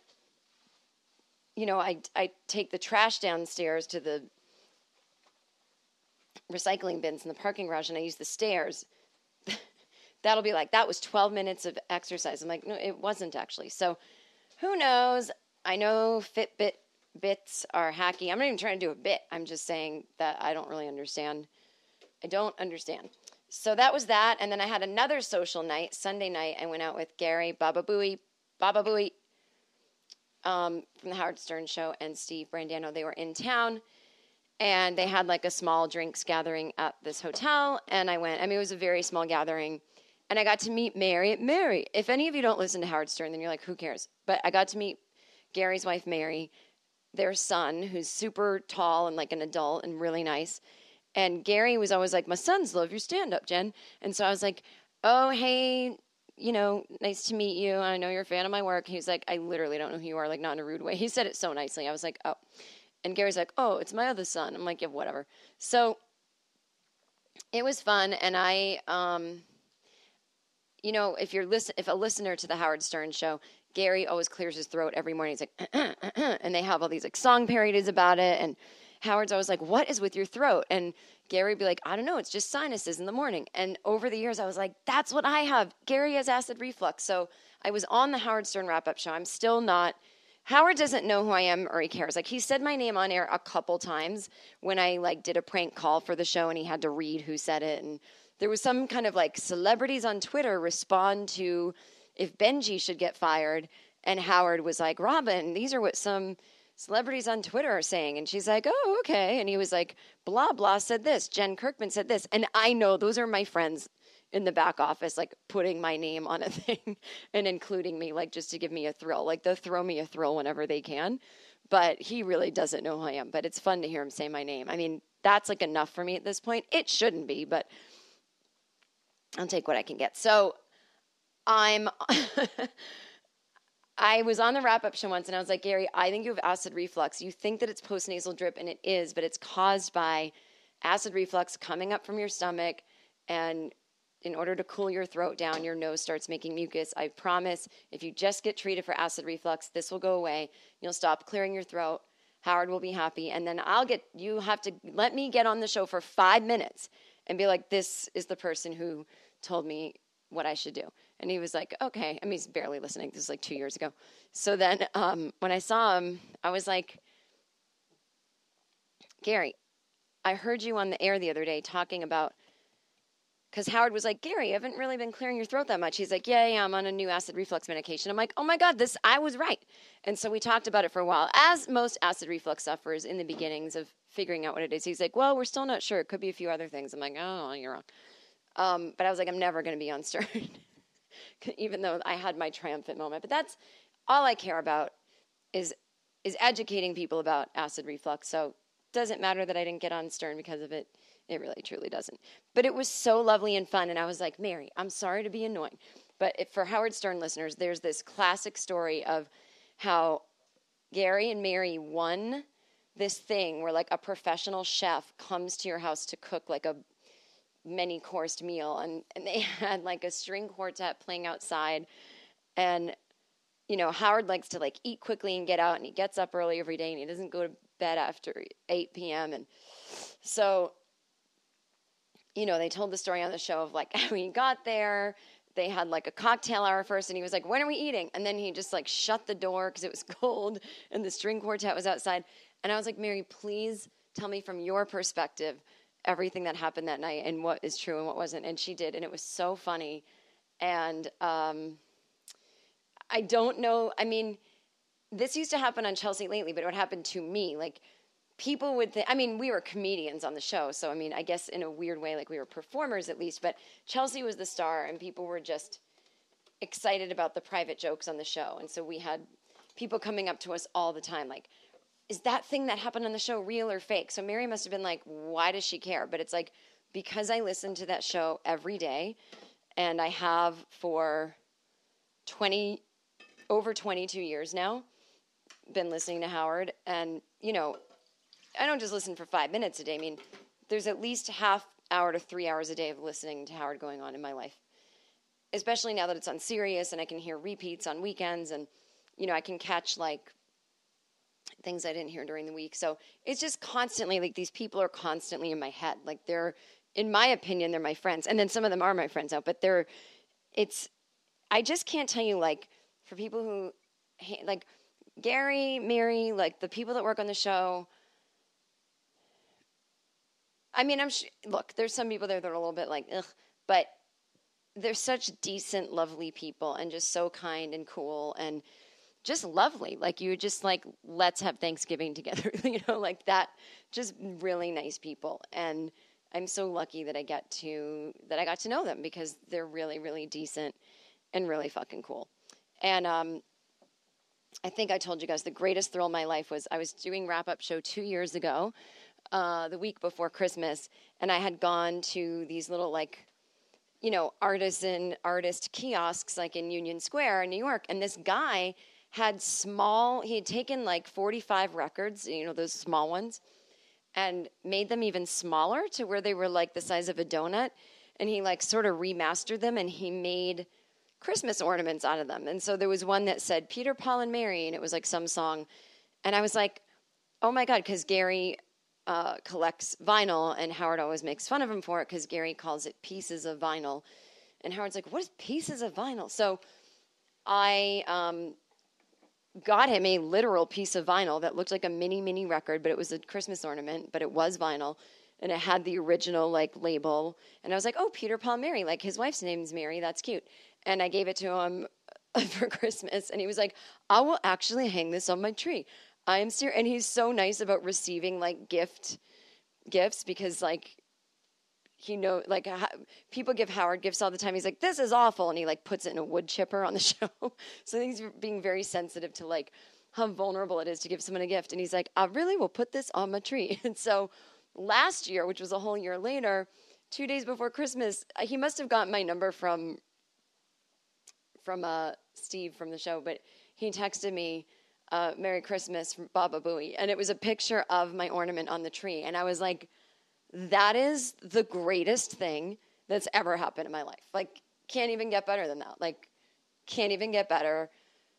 you know, I, I take the trash downstairs to the recycling bins in the parking garage and I use the stairs, that'll be like, that was twelve minutes of exercise. I'm like, no, it wasn't actually. So who knows? I know Fitbit bits are hacky. I'm not even trying to do a bit. I'm just saying that I don't really understand. I don't understand. So that was that. And then I had another social night, Sunday night. I went out with Gary, Baba Booey, Baba Booey um, from the Howard Stern Show, and Steve Brandano. They were in town. And they had like a small drinks gathering at this hotel. And I went. I mean, it was a very small gathering. And I got to meet Mary. Mary, if any of you don't listen to Howard Stern, then you're like, who cares? But I got to meet Gary's wife, Mary, their son, who's super tall and like an adult and really nice. And Gary was always like, my sons love your stand-up, Jen. And so I was like, oh, hey, you know, nice to meet you. I know you're a fan of my work. He was like, I literally don't know who you are, like not in a rude way. He said it so nicely. I was like, oh. And Gary's like, oh, it's my other son. I'm like, yeah, whatever. So it was fun. And I, um, you know, if you're listen, if a listener to the Howard Stern Show, Gary always clears his throat every morning. He's like, uh, uh, uh, and they have all these like song parodies about it. And Howard's always like, what is with your throat? And Gary would be like, I don't know. It's just sinuses in the morning. And over the years, I was like, that's what I have. Gary has acid reflux. So I was on the Howard Stern wrap-up show. I'm still not. Howard doesn't know who I am or he cares. Like, he said my name on air a couple times when I like did a prank call for the show and he had to read who said it. And there was some kind of like celebrities on Twitter respond to if Benji should get fired. And Howard was like, Robin, these are what some celebrities on Twitter are saying. And she's like, oh, okay. And he was like, blah, blah said this. Jen Kirkman said this. And I know those are my friends in the back office, like putting my name on a thing and including me, like just to give me a thrill. Like they'll throw me a thrill whenever they can. But he really doesn't know who I am. But it's fun to hear him say my name. I mean, that's like enough for me at this point. It shouldn't be, but I'll take what I can get. So I'm... I was on the wrap-up show once, and I was like, Gary, I think you have acid reflux. You think that it's postnasal drip, and it is, but it's caused by acid reflux coming up from your stomach, and in order to cool your throat down, your nose starts making mucus. I promise, if you just get treated for acid reflux, this will go away. You'll stop clearing your throat. Howard will be happy, and then I'll get, you have to let me get on the show for five minutes and be like, this is the person who told me what I should do. And he was like, okay. I mean, he's barely listening. This was like two years ago. So then um, when I saw him, I was like, Gary, I heard you on the air the other day talking about, because Howard was like, Gary, you haven't really been clearing your throat that much. He's like, yeah, yeah, I'm on a new acid reflux medication. I'm like, oh my God, this, I was right. And so we talked about it for a while, as most acid reflux sufferers in the beginnings of figuring out what it is. He's like, well, we're still not sure. It could be a few other things. I'm like, oh, you're wrong. Um, but I was like, I'm never going to be on Stern. Even though I had my triumphant moment. But that's all I care about is is educating people about acid reflux. So it doesn't matter that I didn't get on Stern because of it. It really, truly doesn't. But it was so lovely and fun. And I was like, Mary, I'm sorry to be annoying. But if, for Howard Stern listeners, there's this classic story of how Gary and Mary won this thing where like a professional chef comes to your house to cook like a many coursed meal, and, and they had like a string quartet playing outside, and you know Howard likes to like eat quickly and get out, and he gets up early every day and he doesn't go to bed after eight p.m. and so you know they told the story on the show of like how he got there. They had like a cocktail hour first, and he was like, when are we eating? And then he just like shut the door because it was cold and the string quartet was outside. And I was like, Mary, please tell me from your perspective everything that happened that night and what is true and what wasn't. And she did. And it was so funny. And um, I don't know. I mean, this used to happen on Chelsea Lately, but it would happen to me. Like people would think, I mean, we were comedians on the show. So, I mean, I guess in a weird way, like we were performers at least, but Chelsea was the star and people were just excited about the private jokes on the show. And so we had people coming up to us all the time, like, is that thing that happened on the show real or fake? So Mary must have been like, why does she care? But it's like, because I listen to that show every day, and I have for twenty, over twenty-two years now, been listening to Howard. And, you know, I don't just listen for five minutes a day. I mean, there's at least half hour to three hours a day of listening to Howard going on in my life, especially now that it's on Sirius and I can hear repeats on weekends. And, you know, I can catch like things I didn't hear during the week. So it's just constantly like these people are constantly in my head. Like they're, in my opinion, they're my friends. And then some of them are my friends out, but they're, it's, I just can't tell you, like, for people who, like, Gary, Mary, like the people that work on the show. I mean, I'm sh- look, there's some people there that are a little bit like, ugh, but they're such decent, lovely people and just so kind and cool and just lovely. Like you just like, let's have Thanksgiving together, you know, like that, just really nice people. And I'm so lucky that I get to, that I got to know them because they're really, really decent and really fucking cool. And, um, I think I told you guys the greatest thrill of my life was I was doing wrap-up show two years ago, uh, the week before Christmas, and I had gone to these little, like, you know, artisan artist kiosks, like in Union Square in New York, and this guy had small, he had taken like forty-five records, you know, those small ones, and made them even smaller to where they were like the size of a donut, and he like sort of remastered them, and he made Christmas ornaments out of them. And so there was one that said Peter, Paul, and Mary, and it was like some song. And I was like, oh my God, because Gary uh, collects vinyl, and Howard always makes fun of him for it because Gary calls it pieces of vinyl. And Howard's like, what is pieces of vinyl? So I um, got him a literal piece of vinyl that looked like a mini, mini record, but it was a Christmas ornament, but it was vinyl. And it had the original like label. And I was like, oh, Peter, Paul, Mary. Like his wife's name's Mary. That's cute. And I gave it to him for Christmas. And he was like, I will actually hang this on my tree. I am serious. And he's so nice about receiving like gift gifts because like, he know like ha- people give Howard gifts all the time. He's like, this is awful. And he like puts it in a wood chipper on the show. So I think he's being very sensitive to like how vulnerable it is to give someone a gift. And he's like, I really will put this on my tree. And so last year, which was a whole year later, two days before Christmas, he must have gotten my number from from uh, Steve from the show, but he texted me, uh, Merry Christmas from Baba Booey. And it was a picture of my ornament on the tree. And I was like, that is the greatest thing that's ever happened in my life. Like, can't even get better than that. Like, can't even get better.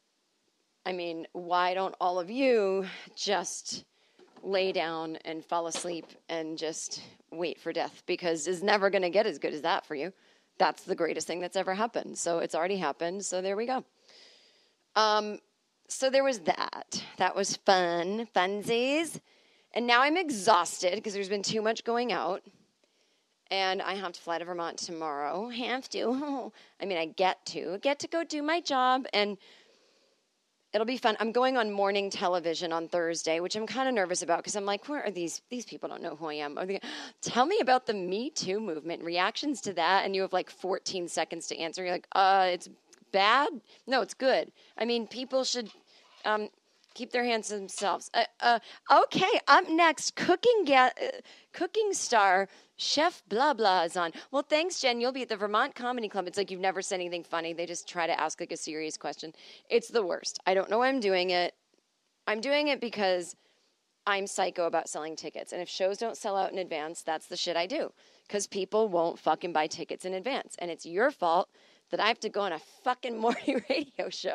I mean, why don't all of you just lay down and fall asleep and just wait for death? Because it's never going to get as good as that for you. That's the greatest thing that's ever happened. So it's already happened. So there we go. Um, so there was that. That was fun. Funsies. And now I'm exhausted because there's been too much going out. And I have to fly to Vermont tomorrow. Have to. I mean, I get to. Get to go do my job. And it'll be fun. I'm going on morning television on Thursday, which I'm kind of nervous about because I'm like, where are these? These people don't know who I am. Are they, tell me about the Me Too movement, reactions to that. And you have like fourteen seconds to answer. You're like, uh, it's bad? No, it's good. I mean, people should um, keep their hands to themselves. Uh, uh, okay, up next, cooking, ga- uh, cooking star Chef Blah Blah is on. Well, thanks, Jen. You'll be at the Vermont Comedy Club. It's like you've never said anything funny. They just try to ask like a serious question. It's the worst. I don't know why I'm doing it. I'm doing it because I'm psycho about selling tickets. And if shows don't sell out in advance, that's the shit I do. Because people won't fucking buy tickets in advance. And it's your fault that I have to go on a fucking morning radio show.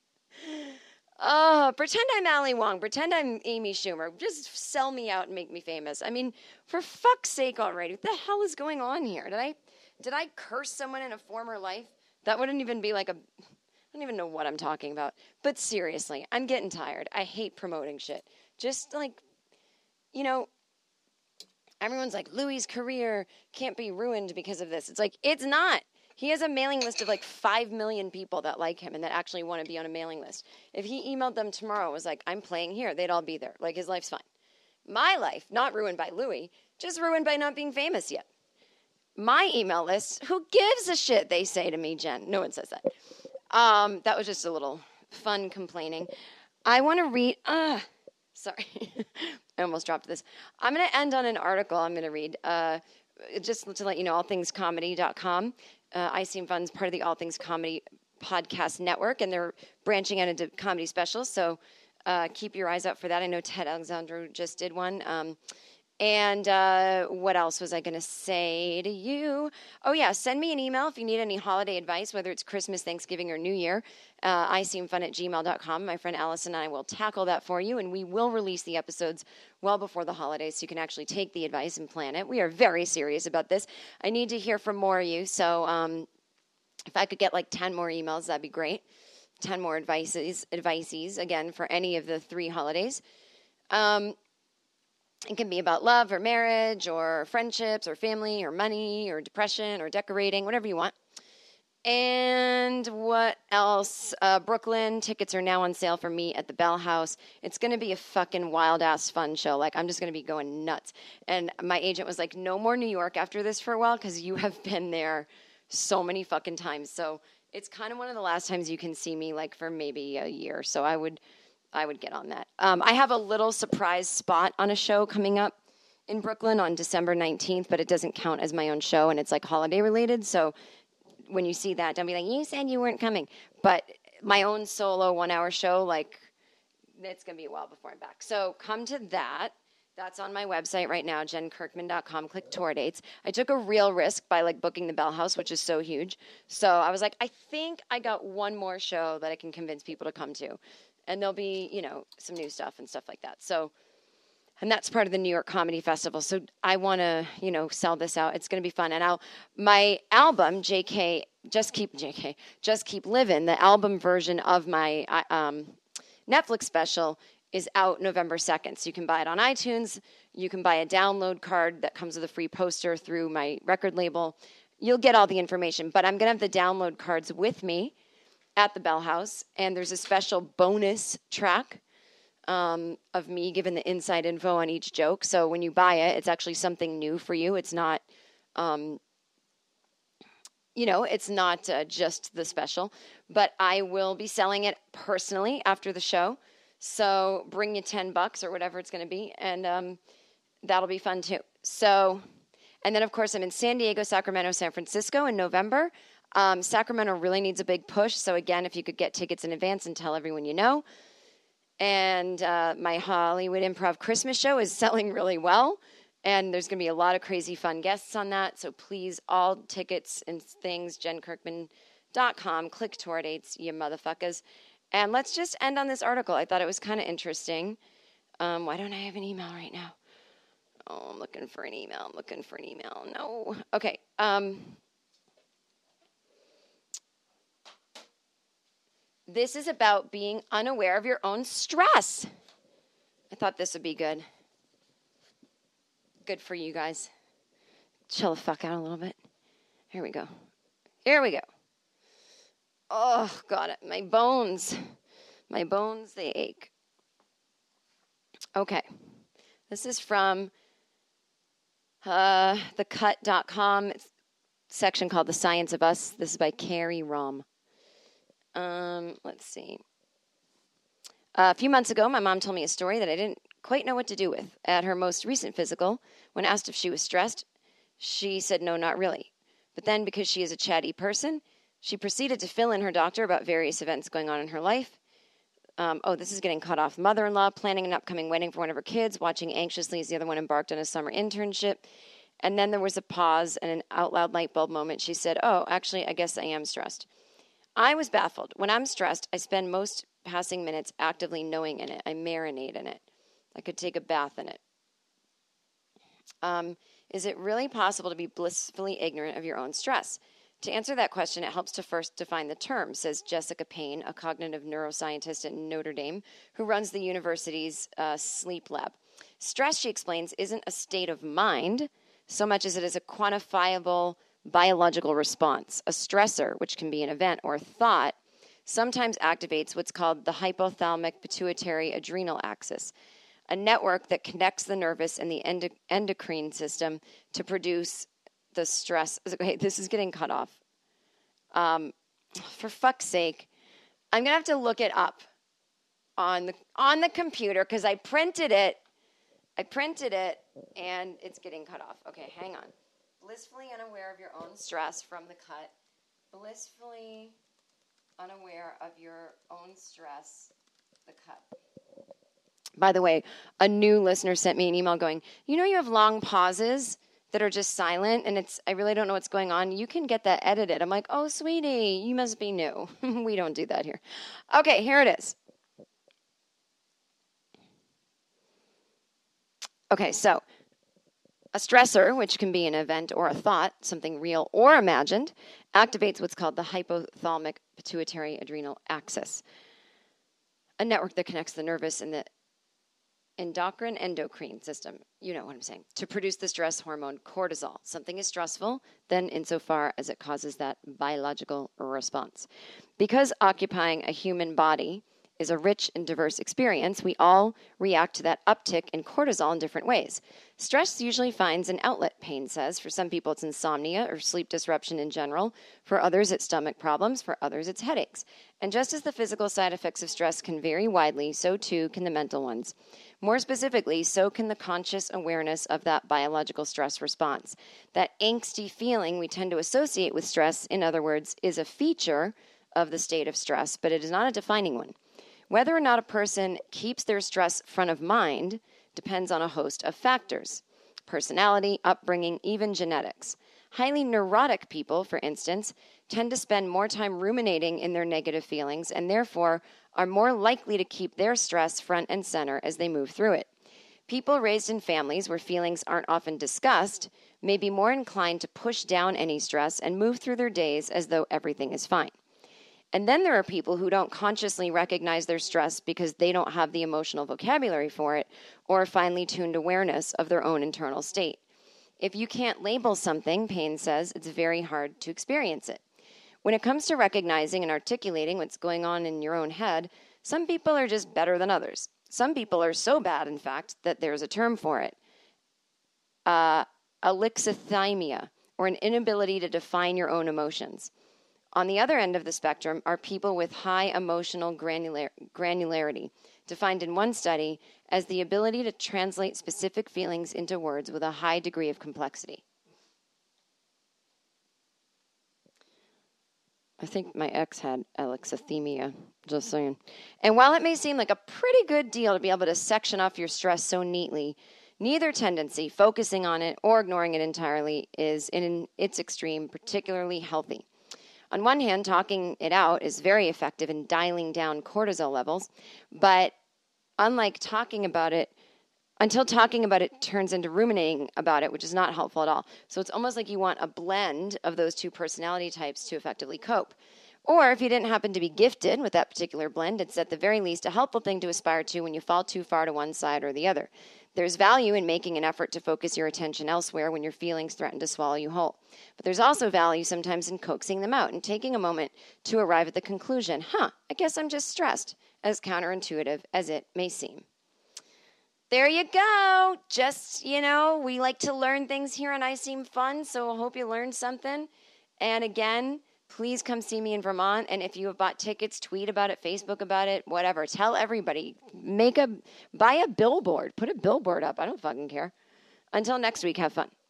Oh, pretend I'm Ali Wong. Pretend I'm Amy Schumer. Just sell me out and make me famous. I mean, for fuck's sake already. What the hell is going on here? Did I did I curse someone in a former life? That wouldn't even be like a... I don't even know what I'm talking about. But seriously, I'm getting tired. I hate promoting shit. Just like, you know, everyone's like, Louis' career can't be ruined because of this. It's like, it's not. He has a mailing list of like five million people that like him and that actually want to be on a mailing list. If he emailed them tomorrow, was like, I'm playing here, they'd all be there. Like, his life's fine. My life, not ruined by Louis, just ruined by not being famous yet. My email list, who gives a shit, they say to me, Jen. No one says that. Um, that was just a little fun complaining. I want to read, uh, sorry, I almost dropped this. I'm going to end on an article I'm going to read, uh, just to let you know, all things comedy dot com. Uh, I Seem Fun's part of the All Things Comedy podcast network, and they're branching out into comedy specials, so uh, keep your eyes out for that. I know Ted Alexandro just did one. Um, And uh, what else was I going to say to you? Oh, yeah, send me an email if you need any holiday advice, whether it's Christmas, Thanksgiving, or New Year. Uh, I seem fun at gmail dot com. My friend Alice and I will tackle that for you, and we will release the episodes well before the holidays so you can actually take the advice and plan it. We are very serious about this. I need to hear from more of you, so um, if I could get like ten more emails, that'd be great. ten more advices, advices, again, for any of the three holidays. Um, It can be about love or marriage or friendships or family or money or depression or decorating, whatever you want. And what else? Uh, Brooklyn tickets are now on sale for me at the Bell House. It's going to be a fucking wild ass fun show. Like, I'm just going to be going nuts. And my agent was like, no more New York after this for a while because you have been there so many fucking times. So it's kind of one of the last times you can see me, like, for maybe a year. So I would... I would get on that. Um, I have a little surprise spot on a show coming up in Brooklyn on December nineteenth, but it doesn't count as my own show, and it's like holiday related. So when you see that, don't be like, you said you weren't coming. But my own solo one-hour show, like, it's going to be a while before I'm back. So come to that. That's on my website right now, jen kirkman dot com. Click tour dates. I took a real risk by, like, booking the Bell House, which is so huge. So I was like, I think I got one more show that I can convince people to come to. And there'll be, you know, some new stuff and stuff like that. So, and that's part of the New York Comedy Festival. So I want to, you know, sell this out. It's going to be fun. And I'll, my album, J K, Just Keep, J K, Just Keep Living, the album version of my um, Netflix special is out November second. So you can buy it on iTunes. You can buy a download card that comes with a free poster through my record label. You'll get all the information. But I'm going to have the download cards with me at the Bell House, and there's a special bonus track um, of me giving the inside info on each joke. So when you buy it, it's actually something new for you. It's not, um, you know, it's not uh, just the special. But I will be selling it personally after the show. So bring you ten bucks or whatever it's going to be, and um, that'll be fun too. So, and then of course I'm in San Diego, Sacramento, San Francisco in November. Um, Sacramento really needs a big push. So again, if you could get tickets in advance and tell everyone you know. And uh, my Hollywood Improv Christmas show is selling really well. And there's going to be a lot of crazy fun guests on that. So please, all tickets and things, jen kirkman dot com. Click tour dates, you motherfuckers. And let's just end on this article. I thought it was kind of interesting. Um, why don't I have an email right now? Oh, I'm looking for an email. I'm looking for an email. No. Okay. Um... This is about being unaware of your own stress. I thought this would be good. Good for you guys. Chill the fuck out a little bit. Here we go. Here we go. Oh, God, my bones. My bones, they ache. Okay. This is from uh, the cut dot com section called The Science of Us. This is by Carrie Rom. Um, let's see. Uh, a few months ago, my mom told me a story that I didn't quite know what to do with. At her most recent physical, when asked if she was stressed, she said no, not really. But then, because she is a chatty person, she proceeded to fill in her doctor about various events going on in her life. Um, oh, this is getting cut off. Mother-in-law planning an upcoming wedding for one of her kids, watching anxiously as the other one embarked on a summer internship. And then there was a pause and an out-loud light bulb moment. She said, oh, actually, I guess I am stressed. I was baffled. When I'm stressed, I spend most passing minutes actively knowing in it. I marinate in it. I could take a bath in it. Um, is it really possible to be blissfully ignorant of your own stress? To answer that question, it helps to first define the term, says Jessica Payne, a cognitive neuroscientist at Notre Dame, who runs the university's uh, sleep lab. Stress, she explains, isn't a state of mind so much as it is a quantifiable biological response. A stressor, which can be an event or a thought, sometimes activates what's called the hypothalamic pituitary adrenal axis, a network that connects the nervous and the endo- endocrine system to produce the stress. Okay, this is getting cut off. Um, for fuck's sake, I'm gonna have to look it up on the on the computer because I printed it. I printed it and it's getting cut off. Okay, hang on. Blissfully unaware of your own stress from the cut. Blissfully unaware of your own stress, the cut. By the way, a new listener sent me an email going, you know, you have long pauses that are just silent, and it's I really don't know what's going on. You can get that edited. I'm like, oh, sweetie, you must be new. We don't do that here. Okay, here it is. Okay, so a stressor, which can be an event or a thought, something real or imagined, activates what's called the hypothalamic pituitary adrenal axis, a network that connects the nervous and the endocrine endocrine system, you know what I'm saying, to produce the stress hormone cortisol. Something is stressful, then insofar as it causes that biological response. Because occupying a human body is a rich and diverse experience, we all react to that uptick in cortisol in different ways. Stress usually finds an outlet, Payne says. For some people, it's insomnia or sleep disruption in general. For others, it's stomach problems. For others, it's headaches. And just as the physical side effects of stress can vary widely, so too can the mental ones. More specifically, so can the conscious awareness of that biological stress response. That angsty feeling we tend to associate with stress, in other words, is a feature of the state of stress, but it is not a defining one. Whether or not a person keeps their stress front of mind depends on a host of factors: personality, upbringing, even genetics. Highly neurotic people, for instance, tend to spend more time ruminating in their negative feelings and therefore are more likely to keep their stress front and center as they move through it. People raised in families where feelings aren't often discussed may be more inclined to push down any stress and move through their days as though everything is fine. And then there are people who don't consciously recognize their stress because they don't have the emotional vocabulary for it or finely tuned awareness of their own internal state. If you can't label something, Payne says, it's very hard to experience it. When it comes to recognizing and articulating what's going on in your own head, some people are just better than others. Some people are so bad, in fact, that there's a term for it. Uh, alexithymia, or an inability to define your own emotions. On the other end of the spectrum are people with high emotional granular- granularity, defined in one study as the ability to translate specific feelings into words with a high degree of complexity. I think my ex had alexithymia, just saying. And while it may seem like a pretty good deal to be able to section off your stress so neatly, neither tendency, focusing on it or ignoring it entirely, is in its extreme particularly healthy. On one hand, talking it out is very effective in dialing down cortisol levels, but unlike talking about it, until talking about it turns into ruminating about it, which is not helpful at all. So it's almost like you want a blend of those two personality types to effectively cope. Or if you didn't happen to be gifted with that particular blend, it's at the very least a helpful thing to aspire to when you fall too far to one side or the other. There's value in making an effort to focus your attention elsewhere when your feelings threaten to swallow you whole. But there's also value sometimes in coaxing them out and taking a moment to arrive at the conclusion, huh, I guess I'm just stressed, as counterintuitive as it may seem. There you go. Just, you know, we like to learn things here on I Seem Fun, so I hope you learned something. And again, please come see me in Vermont. And if you have bought tickets, tweet about it, Facebook about it, whatever. Tell everybody. Make a, buy a billboard. Put a billboard up. I don't fucking care. Until next week, have fun.